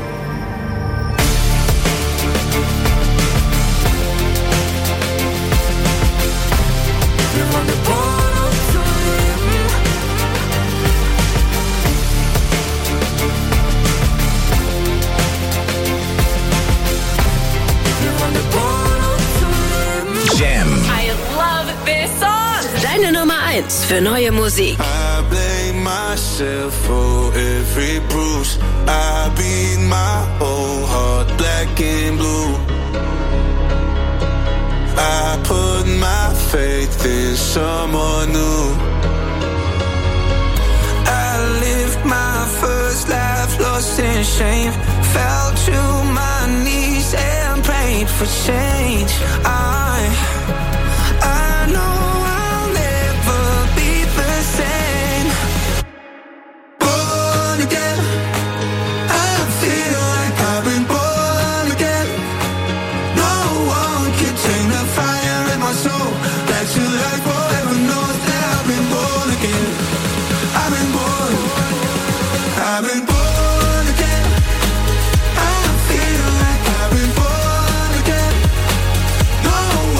Wir waren geboren, um zu leben. Wir waren geboren, um zu leben. Jam. I love this song. Deine Nummer eins für neue Musik. I blame myself for every bruise. I beat my whole heart black and blue. I put my faith in someone new. I lived my first life lost in shame. Fell to my knees and prayed for change. I, I know I'll never be the same. Born again, I feel like I've been born again. No one can tame the fire in my soul. Back to life forever knows that I've been born again. I've been born, I've been born again. I feel like I've been born again. No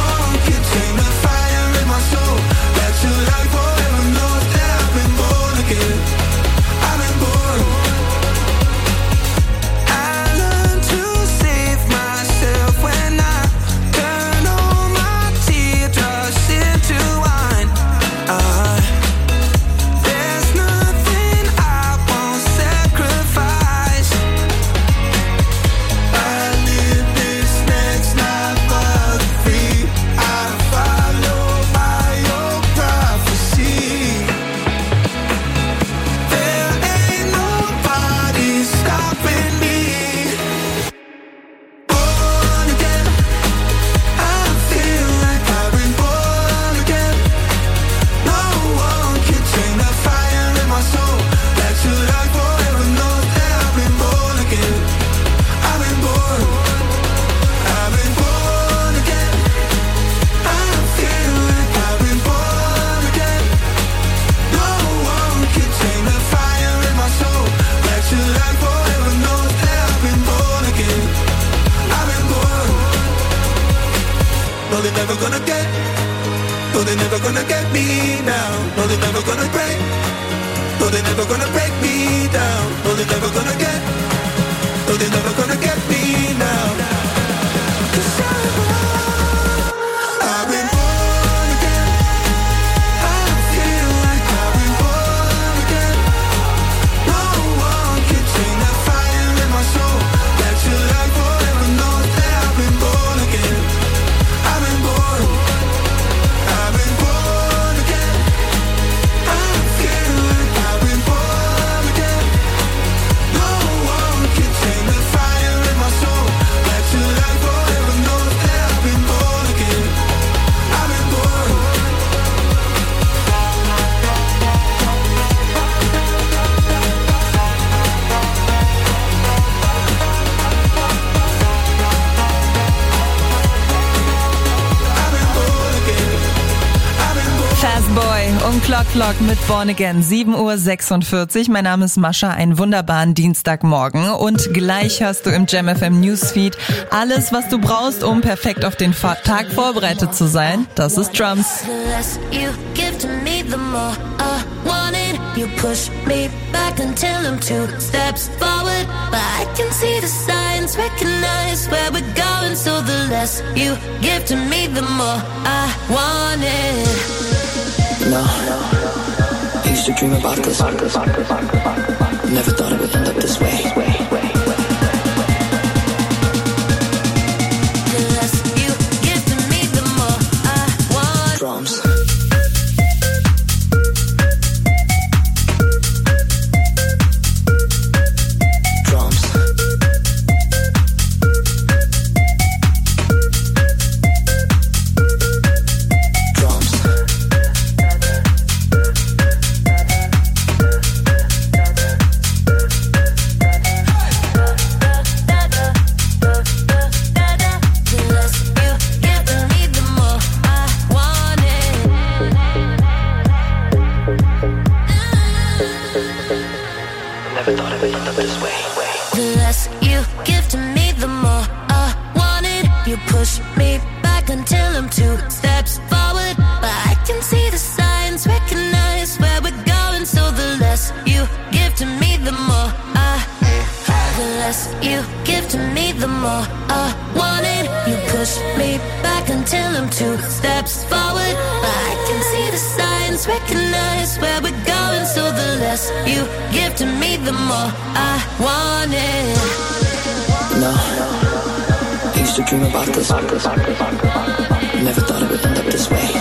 Last Boy und Clock Clock mit Born Again, sieben Uhr sechsundvierzig. Mein Name ist Mascha, einen wunderbaren Dienstagmorgen. Und gleich hast du im Jam F M Newsfeed alles, was du brauchst, um perfekt auf den Fa- Tag vorbereitet zu sein. Das ist Drums. You push me back until I'm two steps forward, but I can see the signs, recognize where we're going. So the less you give to me, the more I want it. No, I used to dream about this. Never thought it would end up this way. The less you give to me, the more I want. Drums. Dream about this. Never thought it would end up this way.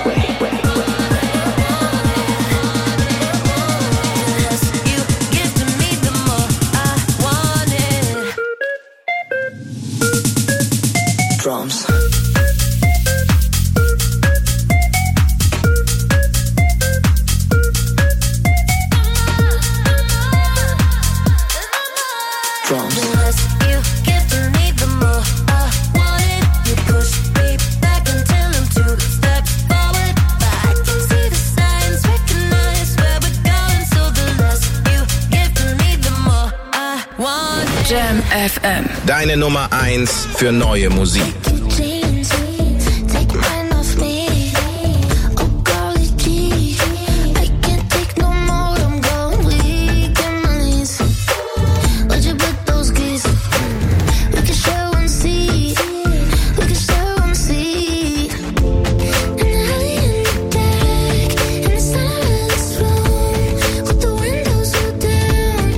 Drums. Jam F M. Deine Nummer eins für neue Musik.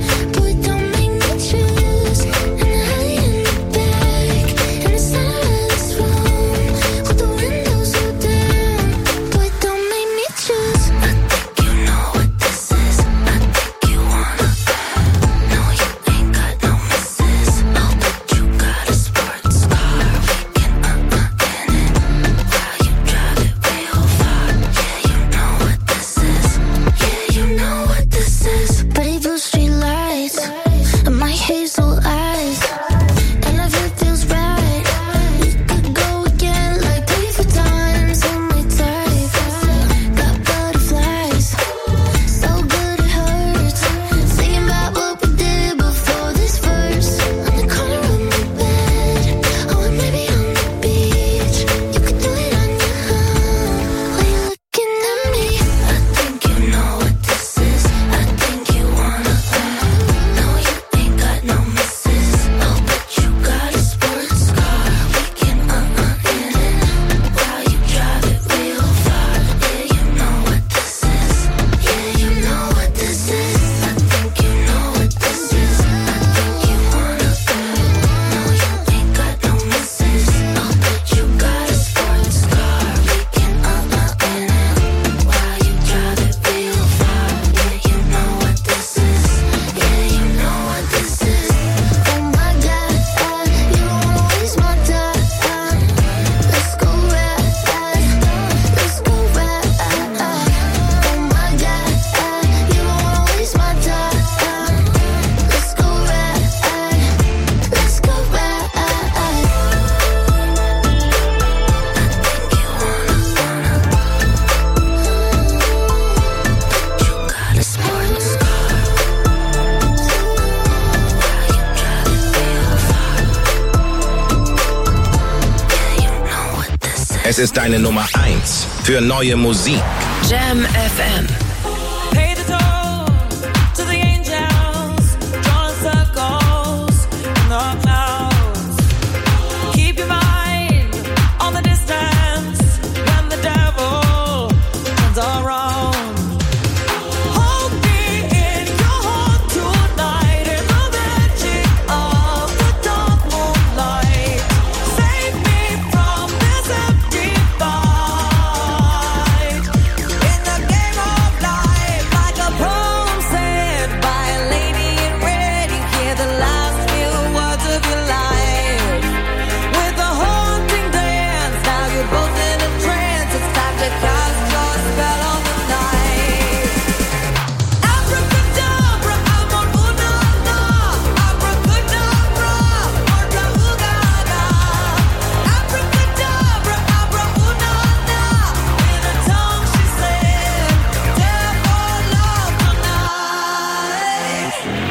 And Es ist deine Nummer eins für neue Musik. Jam F M. Pay the toll to the angels, drawing circles in the clouds. Keep your mind on the distance when the devil turns around. Hold me in your heart tonight in the magic of the dark moonlight. Save me from this empty fight. In the game of life, like a poem said by a lady in red, you hear the last few words of your life. With a haunting dance, now you're both in a trance. It's time to cast your spell on the night. Abracadabra, amor, una, na. Abracadabra, orca, ugaga. Abracadabra, abra, una, na. In a tongue she said, devil love tonight.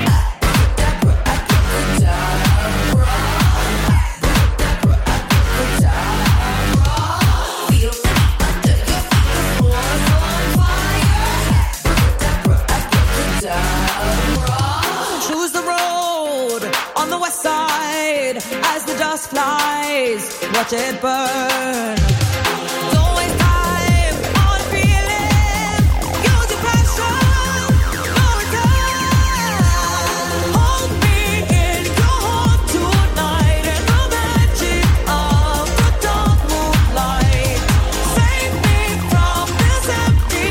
Choose the road on the west side as the dust flies. Watch it burn. Don't waste time on feeling. Use your passion. No return. Hold me in your heart tonight in the magic of the dark moonlight. Save me from this empty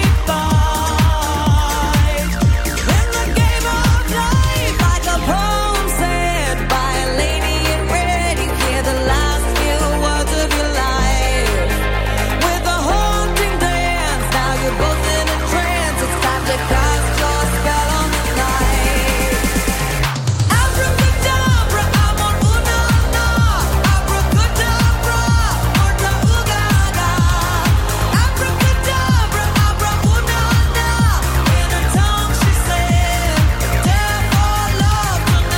fight. In the game of life, like a poem said by a lady in red, you hear the last few words of your life. With a haunting dance, now you're both in a trance. It's time to cast your spell on the night. Abracadabra, amor, una, na. Abracadabra, orca, ugaga. Abracadabra, abra, una, na. In her tongue she said, devil love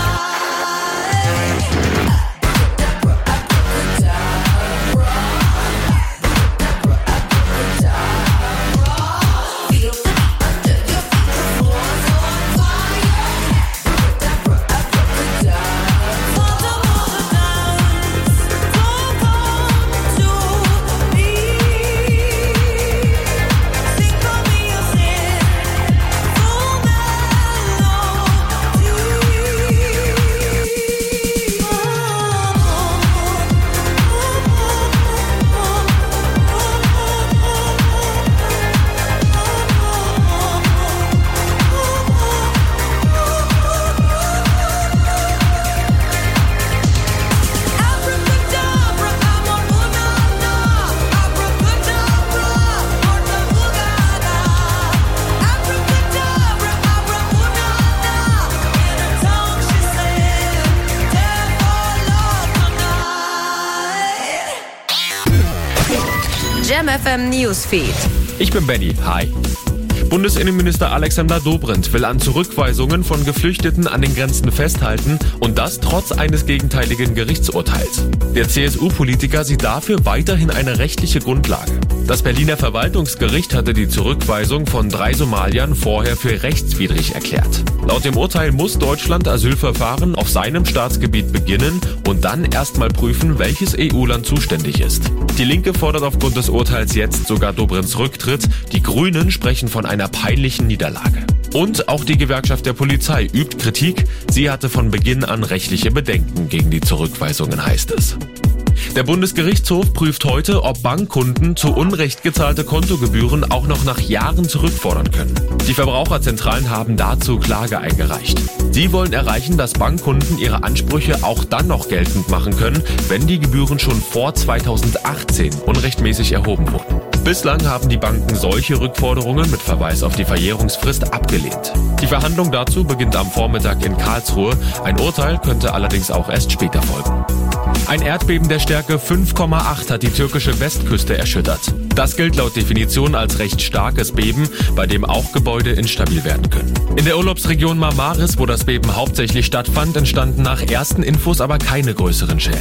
Jam F M Newsfeed. Ich bin Benny. Hi. Bundesinnenminister Alexander Dobrindt will an Zurückweisungen von Geflüchteten an den Grenzen festhalten und das trotz eines gegenteiligen Gerichtsurteils. Der C S U-Politiker sieht dafür weiterhin eine rechtliche Grundlage. Das Berliner Verwaltungsgericht hatte die Zurückweisung von drei Somaliern vorher für rechtswidrig erklärt. Laut dem Urteil muss Deutschland Asylverfahren auf seinem Staatsgebiet beginnen und dann erstmal prüfen, welches E U-Land zuständig ist. Die Linke fordert aufgrund des Urteils jetzt sogar Dobrindts Rücktritt. Die Grünen sprechen von einer peinlichen Niederlage. Und auch die Gewerkschaft der Polizei übt Kritik. Sie hatte von Beginn an rechtliche Bedenken gegen die Zurückweisungen, heißt es. Der Bundesgerichtshof prüft heute, ob Bankkunden zu Unrecht gezahlte Kontogebühren auch noch nach Jahren zurückfordern können. Die Verbraucherzentralen haben dazu Klage eingereicht. Sie wollen erreichen, dass Bankkunden ihre Ansprüche auch dann noch geltend machen können, wenn die Gebühren schon vor zweitausendachtzehn unrechtmäßig erhoben wurden. Bislang haben die Banken solche Rückforderungen mit Verweis auf die Verjährungsfrist abgelehnt. Die Verhandlung dazu beginnt am Vormittag in Karlsruhe. Ein Urteil könnte allerdings auch erst später folgen. Ein Erdbeben der Stärke fünf Komma acht hat die türkische Westküste erschüttert. Das gilt laut Definition als recht starkes Beben, bei dem auch Gebäude instabil werden können. In der Urlaubsregion Marmaris, wo das Beben hauptsächlich stattfand, entstanden nach ersten Infos aber keine größeren Schäden.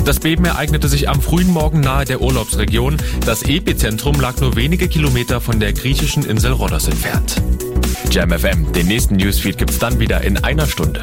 Das Beben ereignete sich am frühen Morgen nahe der Urlaubsregion. Das Epizentrum lag nur wenige Kilometer von der griechischen Insel Rhodos entfernt. Jam F M, den nächsten Newsfeed gibt's dann wieder in einer Stunde.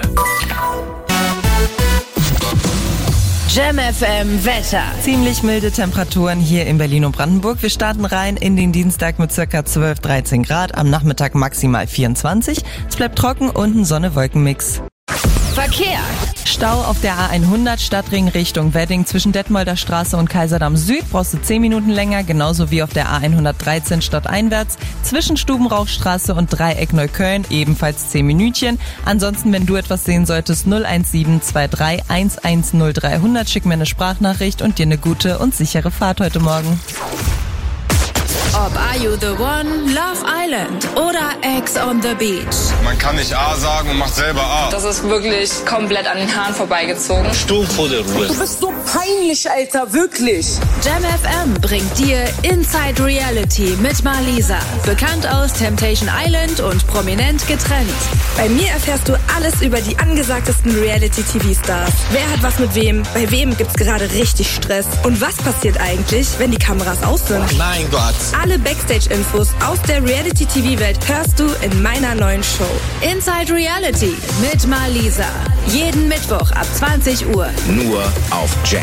Jam F M Wetter. Ziemlich milde Temperaturen hier in Berlin und Brandenburg. Wir starten rein in den Dienstag mit circa zwölf, dreizehn Grad. Am Nachmittag maximal vierundzwanzig. Es bleibt trocken und ein Sonne-Wolken-Mix. Verkehr. Stau auf der A hundert Stadtring Richtung Wedding zwischen Detmolder Straße und Kaiserdamm Süd brauchst du zehn Minuten länger, genauso wie auf der A hundertdreizehn stadteinwärts zwischen Stubenrauchstraße und Dreieck Neukölln ebenfalls zehn Minütchen. Ansonsten, wenn du etwas sehen solltest, null eins sieben zwei drei eins eins null drei hundert, schick mir eine Sprachnachricht und dir eine gute und sichere Fahrt heute Morgen. Ob Are You The One, Love Island oder Ex on the Beach. Man kann nicht A sagen und macht selber A. Das ist wirklich komplett an den Haaren vorbeigezogen. Sturm vor der Ruhe. Du bist so peinlich, Alter, wirklich. Jam F M bringt dir Inside Reality mit Marlisa. Bekannt aus Temptation Island und prominent getrennt. Bei mir erfährst du alles über die angesagtesten Reality-T V-Stars. Wer hat was mit wem? Bei wem gibt's gerade richtig Stress? Und was passiert eigentlich, wenn die Kameras aus sind? Mein Gott. Alle Backstage-Infos aus der Reality-T V-Welt hörst du in meiner neuen Show. Inside Reality mit Marlisa. Jeden Mittwoch ab zwanzig Uhr. Nur auf Jam.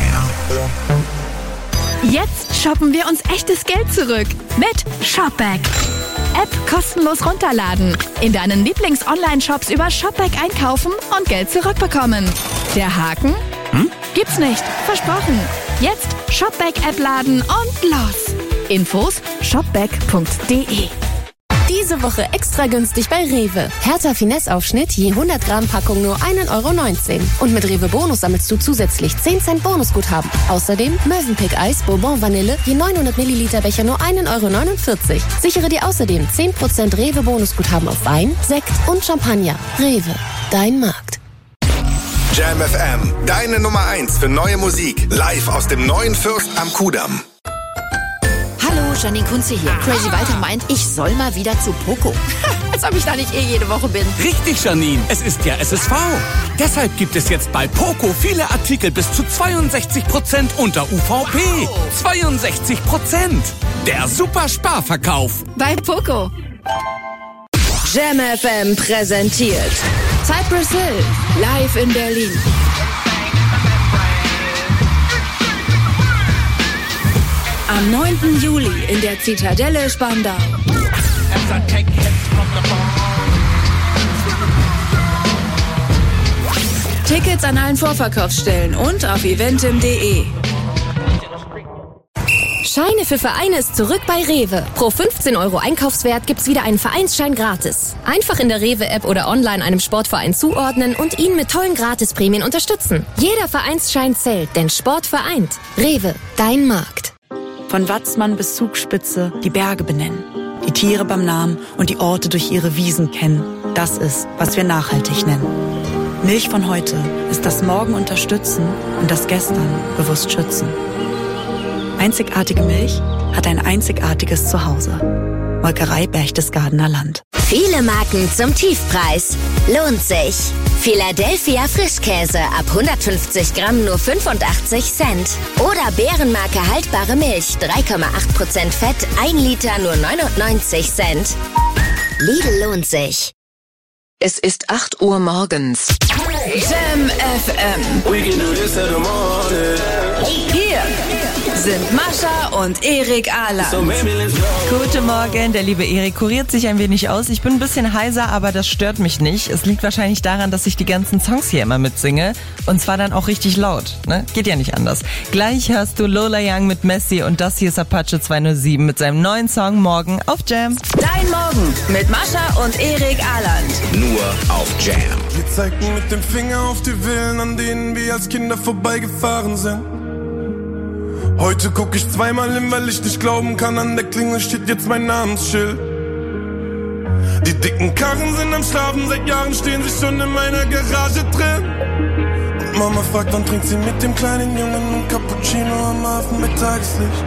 Jetzt shoppen wir uns echtes Geld zurück mit Shopback. App kostenlos runterladen. In deinen Lieblings-Online-Shops über Shopback einkaufen und Geld zurückbekommen. Der Haken? Hm? Gibt's nicht. Versprochen. Jetzt Shopback-App laden und los. Infos shopback punkt de. Diese Woche extra günstig bei Rewe. Hertha Finesse-Aufschnitt je hundert Gramm Packung nur ein Euro neunzehn. Und mit Rewe Bonus sammelst du zusätzlich zehn Cent Bonusguthaben. Außerdem Mövenpick Eis Bourbon Vanille je neunhundert Milliliter Becher nur ein Euro neunundvierzig. Sichere dir außerdem zehn Prozent Rewe Bonusguthaben auf Wein, Sekt und Champagner. Rewe, dein Markt. Jam F M, deine Nummer eins für neue Musik. Live aus dem neuen Fürst am Kudamm. Hallo, Janine Kunze hier. Crazy Walter meint, ich soll mal wieder zu Poco. Als ob ich da nicht eh jede Woche bin. Richtig, Janine. Es ist ja S S V. Deshalb gibt es jetzt bei Poco viele Artikel bis zu zweiundsechzig Prozent unter U V P. Wow. zweiundsechzig Prozent. Der super Sparverkauf. Bei Poco. Jam F M präsentiert Cypress Hill live in Berlin. Am neunten Juli in der Zitadelle Spandau. Tickets an allen Vorverkaufsstellen und auf eventim punkt de. Scheine für Vereine ist zurück bei Rewe. Pro fünfzehn Euro Einkaufswert gibt's wieder einen Vereinsschein gratis. Einfach in der Rewe-App oder online einem Sportverein zuordnen und ihn mit tollen Gratisprämien unterstützen. Jeder Vereinsschein zählt, denn Sport vereint. Rewe, dein Markt. Von Watzmann bis Zugspitze die Berge benennen, die Tiere beim Namen und die Orte durch ihre Wiesen kennen. Das ist, was wir nachhaltig nennen. Milch von heute ist das Morgen unterstützen und das Gestern bewusst schützen. Einzigartige Milch hat ein einzigartiges Zuhause. Molkerei Berchtesgadener Land. Viele Marken zum Tiefpreis. Lohnt sich. Philadelphia Frischkäse ab hundertfünfzig Gramm nur fünfundachtzig Cent. Oder Bärenmarke haltbare Milch, drei Komma acht Prozent Fett, ein Liter nur neunundneunzig Cent. Lidl lohnt sich. Es ist acht Uhr morgens. Jam F M. We can do this in the morning. Hier sind Mascha und Erik Ahland. So baby, let's go. Guten Morgen, der liebe Erik kuriert sich ein wenig aus. Ich bin ein bisschen heiser, aber das stört mich nicht. Es liegt wahrscheinlich daran, dass ich die ganzen Songs hier immer mitsinge. Und zwar dann auch richtig laut. Ne? Geht ja nicht anders. Gleich hörst du Lola Young mit Messi und das hier ist Apache zweihundertsieben mit seinem neuen Song Morgen auf Jam. Dein Morgen mit Mascha und Erik Ahland. Nur auf Jam. Wir zeigten mit dem Finger auf die Villen, an denen wir als Kinder vorbeigefahren sind. Heute guck ich zweimal hin, weil ich nicht glauben kann, an der Klingel steht jetzt mein Namensschild. Die dicken Karren sind am Schlafen, seit Jahren stehen sie schon in meiner Garage drin. Und Mama fragt, wann trinkt sie mit dem kleinen Jungen ein Cappuccino am Hafen mit Tageslicht.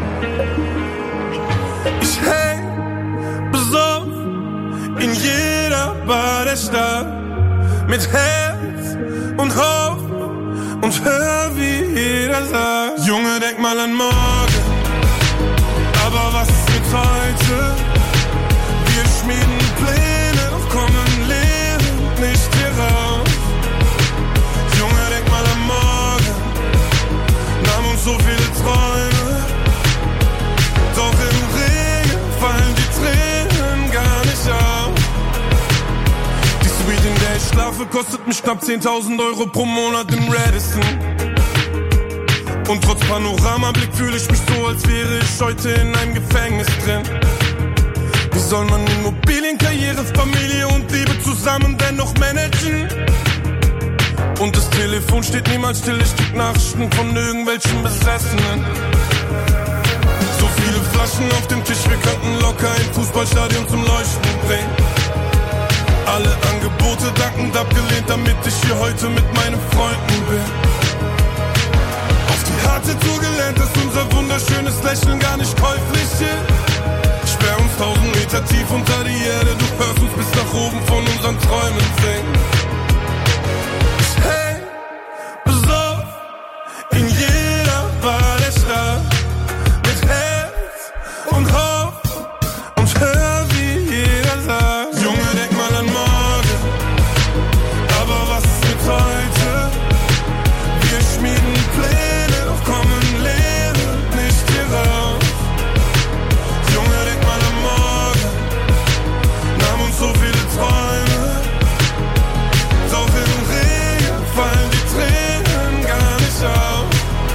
Ich häng besoffen in jeder Bar der Stadt, mit Herz und Hoffnung und hör, wie jeder sagt: Junge, denk mal an morgen, aber was ist mit heute? Wir schmieden Pläne, doch kommen lebend nicht hier raus. Junge, denk mal an morgen, nahm uns so viele Träume, doch im Regen fallen die Tränen gar nicht auf. Die Suite, in der ich schlafe, kostet mich knapp zehntausend Euro pro Monat im Radisson. Und trotz Panoramablick fühle ich mich so, als wäre ich heute in einem Gefängnis drin. Wie soll man Immobilien, Karriere, Familie und Liebe zusammen dennoch managen? Und das Telefon steht niemals still, ich krieg Nachrichten von irgendwelchen Besessenen. So viele Flaschen auf dem Tisch, wir könnten locker ein Fußballstadion zum Leuchten bringen. Alle Angebote dankend abgelehnt, damit ich hier heute mit meinen Freunden bin. Auf die harte Tour gelernt, dass unser wunderschönes Lächeln gar nicht käuflich ist. Sperr uns tausend Meter tief unter die Erde, du hörst uns bis nach oben von unseren Träumen singen. Ich häng besoffen in jeder Bar der Stadt, mit Herz und Hoffnung und hör, wie jeder sagt: Junge, denk mal an morgen, aber was ist mit heute? Wir schmieden Pläne, doch kommen lebend nicht hier raus. Junge, denk mal an morgen, nahm uns so viele Träume, doch im Regen fallen die Tränen gar nicht auf.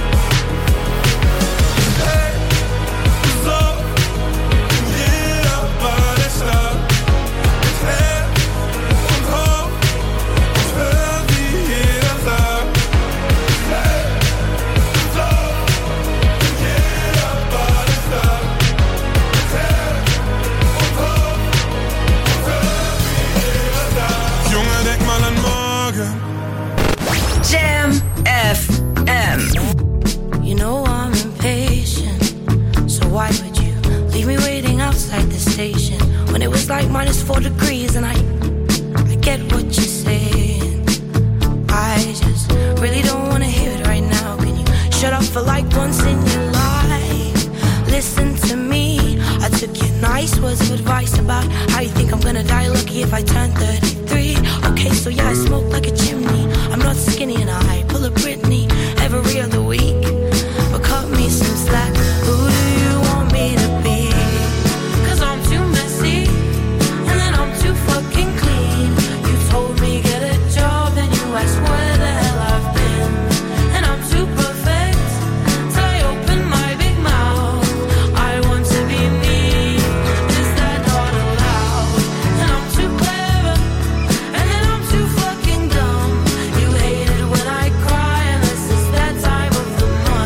Hey, so in jeder Bar der Stadt, mit Herz und Hoffnung und hör, wie jeder sagt: Hey, so in jeder Bar der Stadt, mit Herz und Hoffnung und hör, wie jeder sagt. Junge, denk mal an morgen. Jam F M. You know I'm impatient, so why would you leave me waiting outside the station when it was like minus four degrees? And I, I get what you're saying. I just really don't wanna hear it right now. Can you shut up for like once in your life? Listen to me. I took your nice words of advice about how you think I'm gonna die lucky if I turn thirty-three. Okay, so yeah, I smoke like a chimney. I'm not skinny and I pull a Britney every other week. But cut me some slack. Who do you want me to be? 'Cause I'm too messy and then I'm too fucking clean. You told me get a job and you asked where the hell I've been. And I'm too perfect till I open my big mouth. I want to be me. Is that not allowed? And I'm too clever and then I'm too fucking dumb. You hate it when I cry unless it's that time of the month.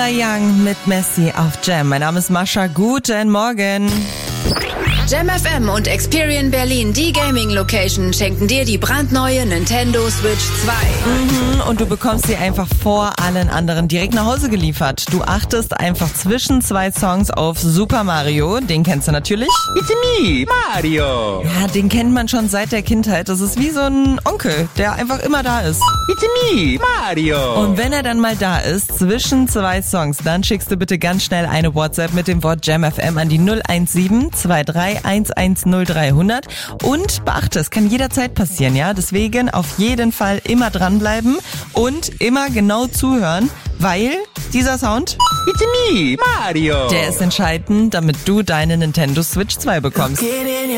Lola Young mit Messi auf Jam. Mein Name ist Mascha. Guten Morgen. Jam F M und Experian Berlin, die Gaming-Location, schenken dir die brandneue Nintendo Switch zwei. Mhm, und du bekommst sie einfach vor allen anderen direkt nach Hause geliefert. Du achtest einfach zwischen zwei Songs auf Super Mario. Den kennst du natürlich. It's me, Mario. Ja, den kennt man schon seit der Kindheit. Das ist wie so ein Onkel, der einfach immer da ist. It's me, Mario. Und wenn er dann mal da ist, zwischen zwei Songs, dann schickst du bitte ganz schnell eine WhatsApp mit dem Wort Jam F M an die null eins sieben zwei drei eins eins null drei hundert. Und beachte, es kann jederzeit passieren, ja? Deswegen auf jeden Fall immer dranbleiben und immer genau zuhören, weil dieser Sound, It's me, Mario. der ist entscheidend, damit du deine Nintendo Switch zwei bekommst. Get in